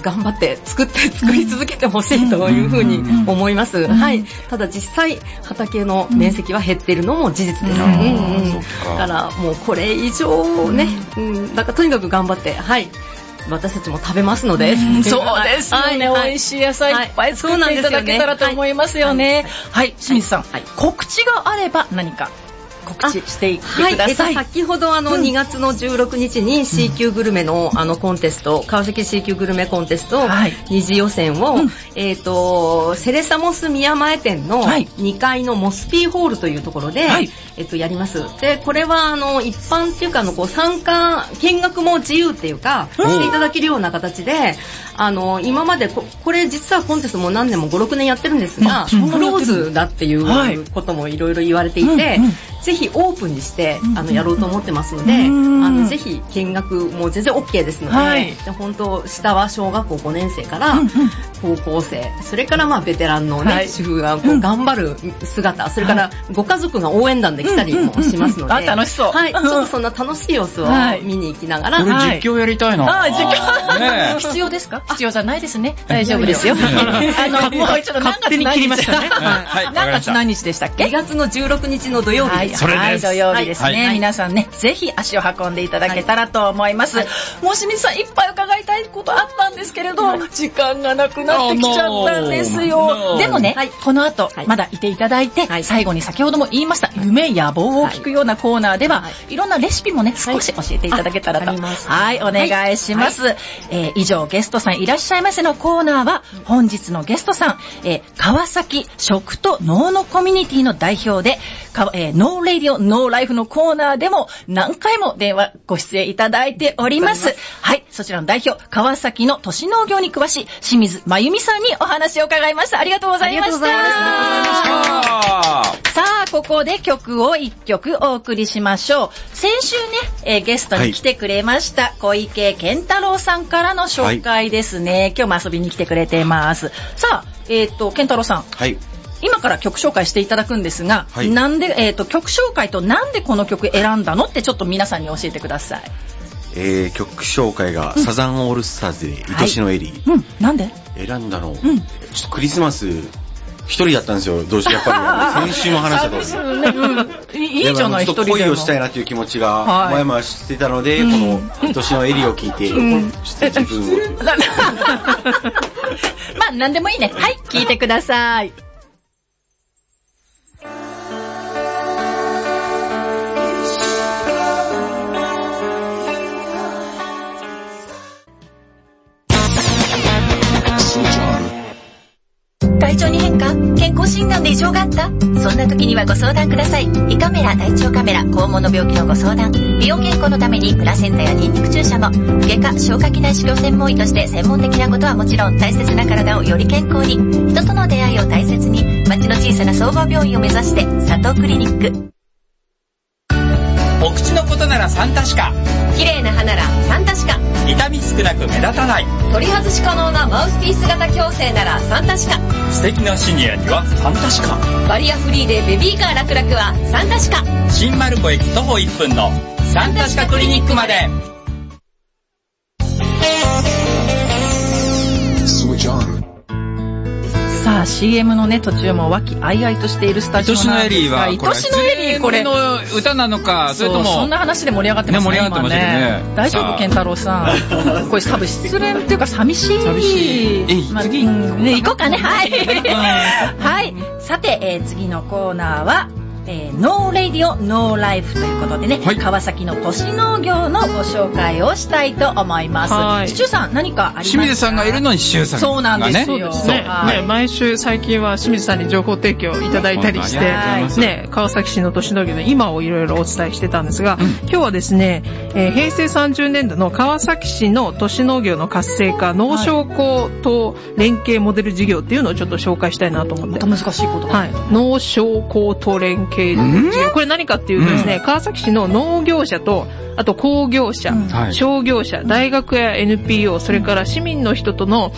頑張って作って作り続けてほしいというふうに思います、うんうん、はい。ただ実際畑の面積は減っているのも事実です、うんうん、だからもうこれ以上ね、うん、だからとにかく頑張ってはい私たちも食べますので、 うん、そうですよね、はい、美味しい野菜いっぱい作っていただけたらと思いますよね。はい、はい、清水さん、はい、告知があれば何か告知していってください。 はい、先ほどあのにがつのじゅうろくにちに C 級グルメのあのコンテスト、川崎 C 級グルメコンテスト二次予選を、はい、えっとセレサモス宮前店のにかいのモスピーホールというところで、はい、えっとやります。でこれはあの一般っていうかあのこう参加見学も自由っていうかしていただけるような形で、あの今まで こ, これ実はコンテストも何年もごろくねんやってるんですが、クローズだっていうこともいろいろ言われていて、はいうんうん、ぜひオープンにしてあのやろうと思ってますので、あのぜひ見学も全然 OK ですので、はい、で本当下は小学校ごねん生から高校生、それからまあベテランのね、はい、主婦がこう頑張る姿、それからご家族が応援団で来たりもしますので、 あ楽しそう、 はい、ちょっとそんな楽しい様子を見に行きながら、 これ実況やりたいな、 はい、あ実況、ね、必要ですか？必要じゃないですね、大丈夫ですよ。あのもう一度勝手に切りましたね。 何月何日でしたっけ？ にがつのじゅうろくにちの土曜日です。 それです。 土曜日ですね、はい、皆さんねぜひ足を運んでいただけたらと思います、はい、もう清水さんいっぱい伺いたいことあったんですけれど、はい、時間がなくなってきちゃったんですよ。でもね、はい、この後、はい、まだいていただいて、はい、最後に先ほども言いました夢野望を聞くようなコーナーでは、はい、いろんなレシピもね少し教えていただけたらと、はい、はい、お願いします、はい、えー、以上ゲストさんいらっしゃいませのコーナーは本日のゲストさん、えー、川崎食と脳のコミュニティの代表でえー、ノーレディオノーライフのコーナーでも何回も電話ご出演いただいております。はい、そちらの代表川崎の都市農業に詳しい清水真由美さんにお話を伺いました。ありがとうございました。さあここで曲をいっきょくお送りしましょう。先週ね、えー、ゲストに来てくれました、はい、小池健太郎さんからの紹介ですね、はい、今日も遊びに来てくれています。さあえっ、ー、と健太郎さん、はい、今から曲紹介していただくんですが、はい、なんで、えーと、曲紹介となんでこの曲選んだのってちょっと皆さんに教えてください。 えー、曲紹介が、うん、サザンオールスターズで愛しのエリー、 はい、うん、なんで選んだの、うん、ちょっとクリスマス一人だったんですよ。どうしてやっぱり先週も話したとおり、ね、うん、いいじゃない一人でも恋をしたいなという気持ちが前々してたので、はい、この愛しのエリーを聞いて、うん、ちょっと自分をまあ何でもいいね。はい、聞いてください。 体調に変化？健康診断で異常があった？そんな時にはご相談ください。胃カメラ、大腸カメラ、肛門の病気のご相談、美容健康のためにプラセンタやニンニク注射も、外科、消化器内視鏡専門医として専門的なことはもちろん、大切な体をより健康に、人との出会いを大切に、町の小さな総合病院を目指して、佐藤クリニック。 お口のことならサンタシカ、 綺麗な歯ならサンタシカ、 痛み少なく目立たない、 取り外し可能なマウスピース型矯正ならサンタシカ、 素敵なシニアにはサンタシカ、 バリアフリーでベビーカー楽々はサンタシカ、 新丸子駅徒歩いっぷんのサンタシカクリニックまで。 さあ シーエム のね途中も和気あいあいとしているスタジオなんですが、愛しのエリーはこれの歌なのか、それともそんな話で盛り上がってますね。 ね、盛り上がってますよね。 大丈夫健太郎さん。これ多分失恋っていうか寂しい。 寂しい。 まあ、次ね行こうかね。はい。はい。さて、えー、次のコーナーは。えー、ノーレディオノーライフということでね、はい、川崎の都市農業のご紹介をしたいと思います。シチューさん何かありますか？ 清水さんがいるのにシチューさんが、ね、 そうなんですよ。 そうね、はい、ね、毎週最近は清水さんに情報提供いただいたりして、ね、川崎市の都市農業の今をいろいろお伝えしてたんですが、うん、今日はですね、えー、平成さんじゅうねんどの川崎市の都市農業の活性化農商工と連携モデル事業っていうのをちょっと紹介したいなと思って。 また難しいことが、 はい、農商工と連携事業、これ何かっていうとですね、うん、川崎市の農業者とあと工業者、うん、商業者、大学や エヌピーオー、それから市民の人との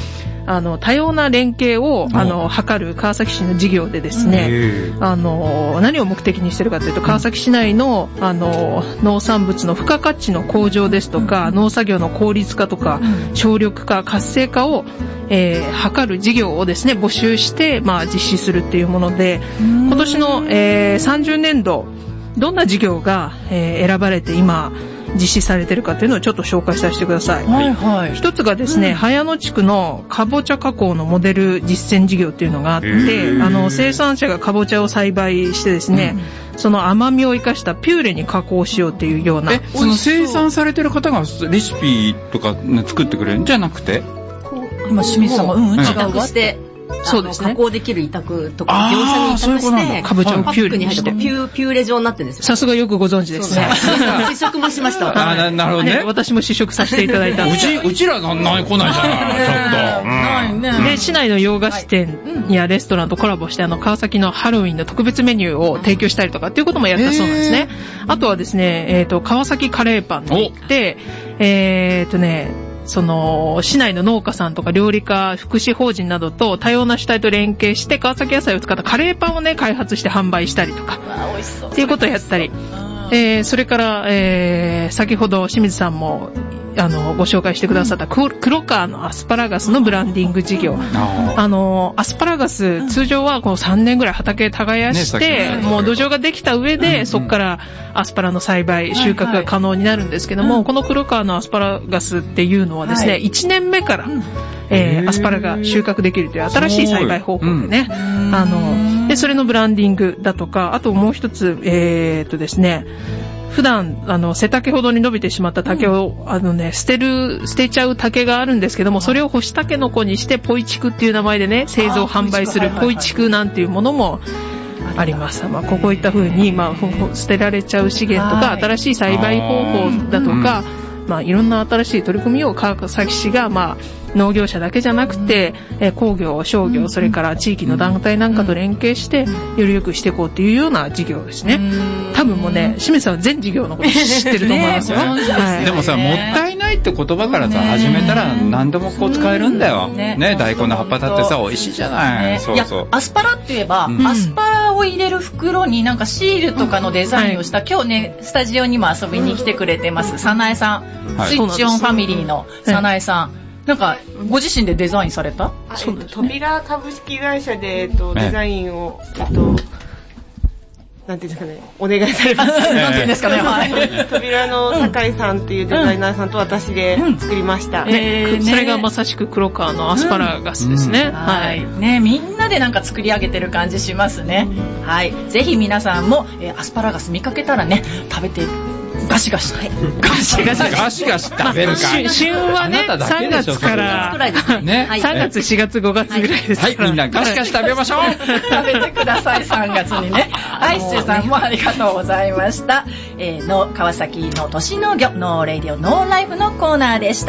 あの多様な連携をあの図る川崎市の事業でですね、あの何を目的にしてるかというと、川崎市内のあの農産物の付加価値の向上ですとか、農作業の効率化とか、省力化活性化を、えー、図る事業をですね募集して、まあ、実施するっていうもので、今年の、えー、さんじゅうねんどどんな事業が、えー、選ばれて今実施されているかというのをちょっと紹介させてください。はいはい、一つがですね、うん、早野地区のかぼちゃ加工のモデル実践事業っていうのがあって、あの生産者がかぼちゃを栽培してですね、うん、その甘みを生かしたピューレに加工しようっていうような。 え、その生産されてる方がレシピとか、ね、作ってくれるんじゃなくて、 今清水さんがうん違うわって。 そうですね。加工できる委託とか業者に委託してかぼちゃをピューレにしてピューピューレ状になってるんですよ。 さすがよくご存知ですね。 試食もしました。 あ、な, なるほどね。 私も試食させていただいた。 うちうちらなんない来ないじゃない。ちょっと。ないね。で市内の洋菓子店やレストランとコラボしてあの川崎のハロウィンの特別メニューを提供したりとかっていうこともやったそうなんですね。あとはですね、えっと川崎カレーパンに行って、えっとね。その市内の農家さんとか料理家福祉法人などと多様な主体と連携して川崎野菜を使ったカレーパンをね開発して販売したりとかっていうことをやったり、えー、それから、えー、先ほど清水さんもあのご紹介してくださった黒川のアスパラガスのブランディング事業。あのアスパラガス通常はこのさんねんぐらい畑耕して、ね、もう土壌ができた上で、うんうん、そこからアスパラの栽培収穫が可能になるんですけども、はいはい、この黒川のアスパラガスっていうのはですね、はい、いちねんめから、うんえー、アスパラが収穫できるという新しい栽培方法でね、うん、あのでそれのブランディングだとか、あともう一つえー、っとですね普段あの背丈ほどに伸びてしまった竹を、うん、あのね捨てる捨てちゃう竹があるんですけども、それを干しタケノコにしてポイチクっていう名前でね製造販売するポイチクなんていうものもあります。まあ、こういった風にまあ捨てられちゃう資源とか新しい栽培方法だとか、まあいろんな新しい取り組みを川崎市がまあ農業者だけじゃなくて、え工業、商業、それから地域の団体なんかと連携してより良くしていこうっていうような事業ですね。多分もうね、清水さんは全事業のこと知ってると思いますよ。ねはい、でもさ、もったいないって言葉からさ、始めたら何でもこう使えるんだよ。ね、ね大根の葉っぱだってさ、美味しいじゃない。ね、そうそう。 いや、アスパラって言えば、うん、アスパラを入れる袋になんかシールとかのデザインをした、うん、今日ね、スタジオにも遊びに来てくれてます、さなえさん。はい、スイッチオンファミリーのさなえさん。なんかご自身でデザインされた？ そうですね、扉株式会社で、えっと、デザインを、えっと、なんていうんですかね、お願いされます。 なんていうんですかね、はい。 扉の酒井さんっていうデザイナーさんと私で作りました。 うんえー、それがまさしく黒川のアスパラガスですね。うんうん、 はい。ね、みんなでなんか作り上げてる感じしますね。はい。ぜひ皆さんも、えー、アスパラガス見かけたらね、食べてガシガシ、 ガシガシ、ガシガシ食べるか。 旬はね、さんがつから、ね、さんがつ、しがつ、ごがつぐらいですから。 はい、みんなガシガシ食べましょう。 食べてください、さんがつにね。はい、シチューさんもありがとうございました。えー、の川崎の都市農業、ノーレディオ、ノーライフのコーナーでした。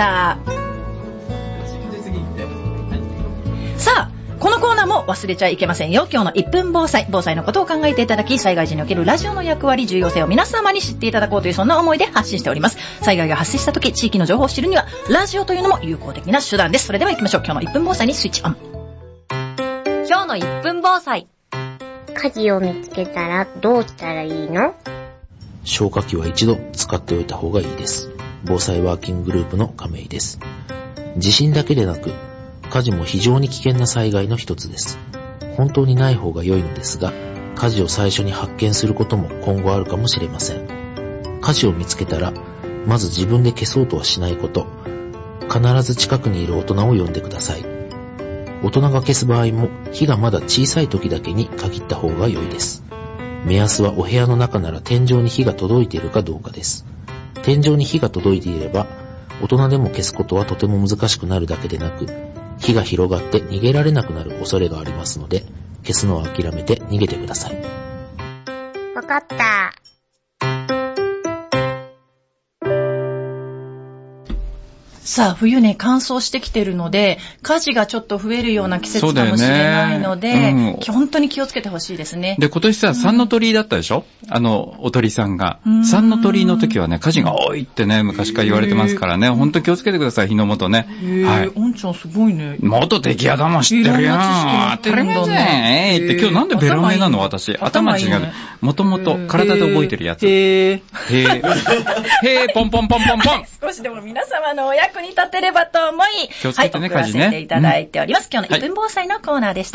さあ、このコーナーも忘れちゃいけませんよ。今日のいっぷん防災、防災のことを考えていただき、災害時におけるラジオの役割、重要性を皆様に知っていただこうというそんな思いで発信しております。災害が発生した時、地域の情報を知るにはラジオというのも有効的な手段です。それでは行きましょう。今日のいっぷん防災にスイッチオン。 今日のいっぷん防災。 火事を見つけたらどうしたらいいの？ 消火器は一度使っておいた方がいいです。防災ワーキンググループの亀井です。地震だけでなく火事も非常に危険な災害の一つです。本当にない方が良いのですが、火事を最初に発見することも今後あるかもしれません。火事を見つけたら、まず自分で消そうとはしないこと。必ず近くにいる大人を呼んでください。大人が消す場合も、火がまだ小さい時だけに限った方が良いです。目安はお部屋の中なら天井に火が届いているかどうかです。天井に火が届いていれば、大人でも消すことはとても難しくなるだけでなく、火が広がって逃げられなくなる恐れがありますので、消すのは諦めて逃げてください。 わかった。 さあ、冬ね、乾燥してきてるので、火事がちょっと増えるような季節かもしれないので、ねうん、本当に気をつけてほしいですね。 で、今年さ、三の鳥居だったでしょ、うん、あの、お鳥さんが。三の鳥居の時はね、火事が多いってね、昔から言われてますからね、本当気をつけてください、火の元ね。 はい。おんちゃんすごいね。 元敵やだもん知ってるやん。当たり前じゃん。えーって、今日なんでベロメなの私。頭違う。もともと体で覚えてるやつ。へー。へー。へー、ポンポンポンポンポン。 少しでも皆様のお役に立てればと思い、 気をつけてね、 はい、送らせていただいております。うん、今日のいっぷん防災のコーナーでした。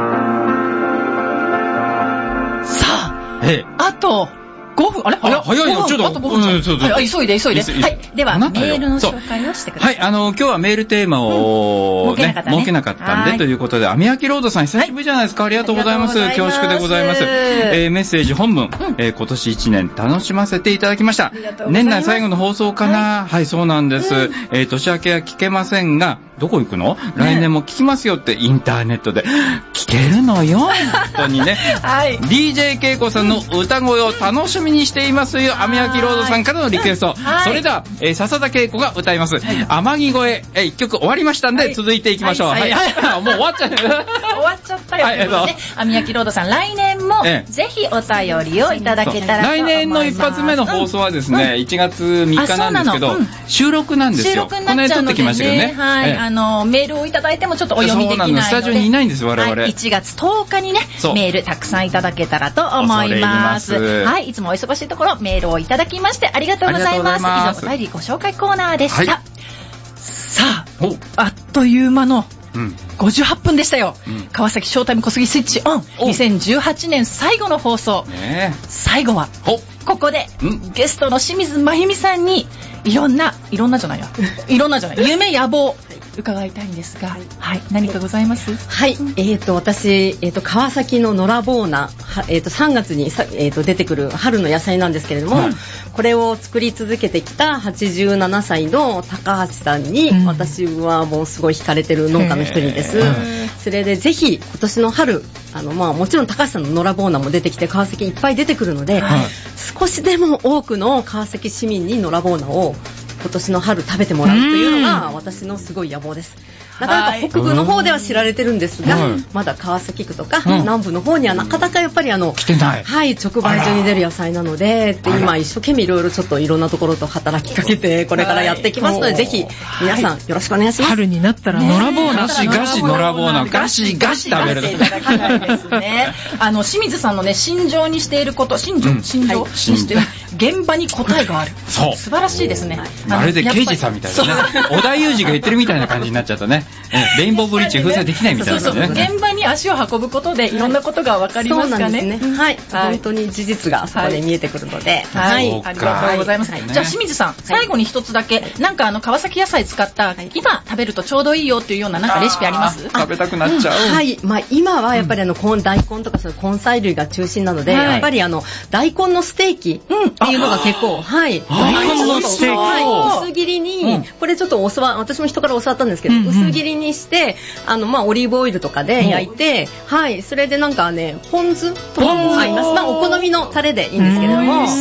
はい、さあ、ええ、あと、ごふん、あれ早い早いよ、ちょっと。あとごふん。 うん、そうそう。はい、急いで急いで。はい。では、メールの紹介をしてください。 はい、あの、今日はメールテーマをね、設けなかったんで、ということで、網焼ロードさん久しぶりじゃないですか。ありがとうございます。恐縮でございます。えー、メッセージ本文、えー、今年一年楽しませていただきました。年内最後の放送かな。はい、そうなんです。えー、年明けは聞けませんが、どこ行くの？来年も聞きますよってインターネットで聞けるのよ。本当にね。はい。ディージェー 恵子さんの歌声を楽しみにしていますよ。網焼ロードさんからのリクエスト。それでは、えー、笹田恵子が歌います。天城越え、えー、一曲終わりましたんで、続いていきましょう。はい。はい。もう終わっちゃう。終わっちゃったよ。はい。網焼ロードさん、来年もぜひお便りをいただけたらと思います。 来年の一発目の放送はですね、いちがつみっかなんですけど、収録なんですよ。 収録になっちゃうのでね。はい。あの、メールをいただいてもちょっとお読みできないので。 スタジオにいないんです、我々。 はい、いちがつとおかにね、メールたくさんいただけたらと思います。はい、いつもお忙しいところ、メールをいただきましてありがとうございます。以上、お便りご紹介コーナーでした。はい、さあ、あっという間の、うん、ごじゅうはっぷんでしたよ、うん、川崎ショータイム小杉スイッチオンにせんじゅうはちねん最後の放送、ね、最後はここでゲストの清水真由美さんにいろんないろんなじゃないやいろんなじゃない夢野望伺いたいんですが、はい、はい、何かございます？ はい、えーと私、えーと川崎の野良ボーナ、えーとさんがつにさ、えーと出てくる春の野菜なんですけれども、はい、これを作り続けてきたはちじゅうななさいの高橋さんに、うん、私はもうすごい惹かれてる農家の一人です。それでぜひ今年の春、あのまあもちろん高橋さんの野良ボーナも出てきて川崎いっぱい出てくるので、はい、少しでも多くの川崎市民に野良ボーナを今年の春食べてもらうというのが私のすごい野望です。なかなか北部の方では知られてるんですが、はい、まだ川崎区とか、うん、南部の方にはなかなかやっぱりあの来てない、 はい、直売所に出る野菜なので、で今一生懸命いろいろちょっといろんなところと働きかけてこれからやっていきますので、はい、ぜひ皆さんよろしくお願いします。 春になったら野良ボーナ、 ガシガシ野良ボーナ、ガシガシ食べる。 いただきたいですね。あの清水さんのね心情にしていること、心情、うん、心情、はい、にして現場に答えがある。そう。素晴らしいですね。 まるで刑事さんみたいなね。織田裕二が言ってるみたいな感じになっちゃったね。レインボーブリッジ封鎖できないみたいな感じね。 そうそう。現場に足を運ぶことでいろんなことがわかりますかね。そうなんですね。 はい。本当に事実がそこで見えてくるので。 はい。ありがとうございます。じゃあ清水さん、最後に一つだけ、なんかあの川崎野菜使った今食べるとちょうどいいよっていうようななんかレシピあります？ 食べたくなっちゃう。 はい。まあ今はやっぱりあの大根とかそういう根菜類が中心なので、やっぱりあの大根のステーキっていうのが結構、はい。 大根のステーキ。 はい。薄切りに、これちょっと教わ、私も人から教わったんですけど、薄切りにして、あのまあオリーブオイルとかで焼いて、はい。それでなんかね、ポン酢とかも合います。まあお好みのタレでいいんですけれども、はい。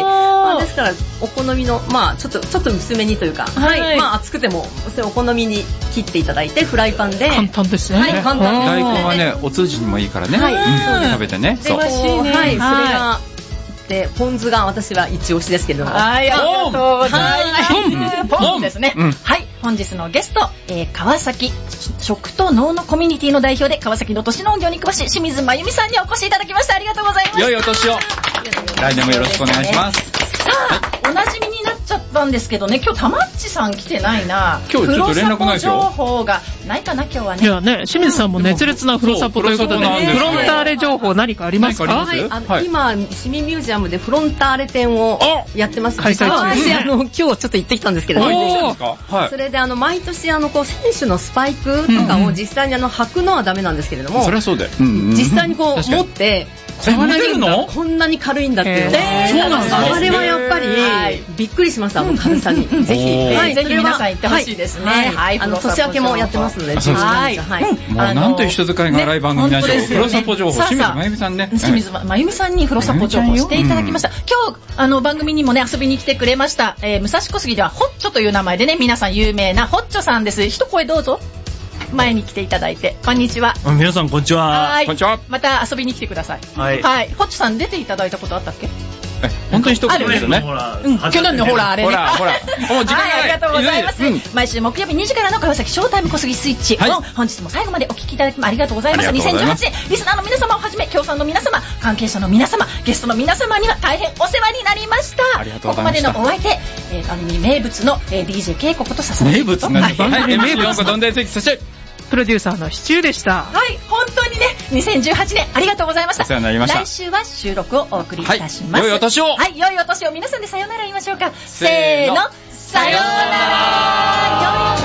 まあですからお好みのまあちょっとちょっと薄めにというか、はい。まあ熱くてもそれお好みに切っていただいてフライパンで。 簡単ですね。 はい。簡単です。 大根はね、お通じにもいいからね。はい。食べてね。 そう。はい。それがでポン酢が私は一押しですけれども。 はい。ありがとうございます。ポンですね。はい。本日のゲスト、えー、川崎食と農のコミュニティの代表で川崎の都市農業に詳しい清水真由美さんにお越しいただきました。ありがとうございます。 良いお年を。来年もよろしくお願いします。 さあ、おなじみになっちゃったんですけどね、今日たまっちさん来てないな。 今日ちょっと連絡ないですよ。 情報がないかな今日はね。 いやね、清水さんも熱烈なフロサポということで、フロンターレ情報何かありますか？ はい、あの、はい、今市民ミュージアムでフロンターレ展をやってます。 開催中。 私あの今日ちょっと行ってきたんですけれども、はい、それであの毎年あのこう選手のスパイクとかを実際にあの履くのはダメなんですけれども、 それはそうで、 実際にこう持って触れるの？こんなに軽いんだっていう。 そうなんですか。 あれはやっぱりびっくりしました、あの軽さに。ぜひ、 ぜひ皆さん行ってほしいですね。 はい、あの年明けもやってますので、 はい。もうなんという人使いが荒い番組なんでしょう。風呂サポ情報、清水まゆみさんね。 清水まゆみさんに風呂サポ情報していただきました。今日あの番組にもね遊びに来てくれました。武蔵小杉ではホッチョという名前でね皆さん有名なホッチョさんです。一声どうぞ。前に来ていただいて、こんにちは。 皆さんこんにちは。 はい。 こんにちは。 また遊びに来てください。 はい。 はい。ホッチョさん出ていただいたことあったっけ？ え、本当に一言ですよね。 うん、去年のほらあれね。 ほらほら。もう時間がない。 ありがとうございます。毎週木曜日にじからの川崎ショータイム小杉スイッチ。本日も最後までお聞きいただきありがとうございます。にせんじゅうはちねんリスナーの皆様をはじめ協賛の皆様、関係者の皆様、ゲストの皆様には大変お世話になりました。 ありがとうございました。 ここまでのお相手、番組名物の ディージェー 恵子こと笹名物なんです。はい。名物どんでそしてプロデューサーのシチューでした。 はい、本当にね、にせんじゅうはちねんありがとうございました。 お世話になりました。 来週は収録をお送りいたします。 はい、良いお年を。 はい、良いお年を。皆さんでさようなら言いましょうか。せーの、さようなら。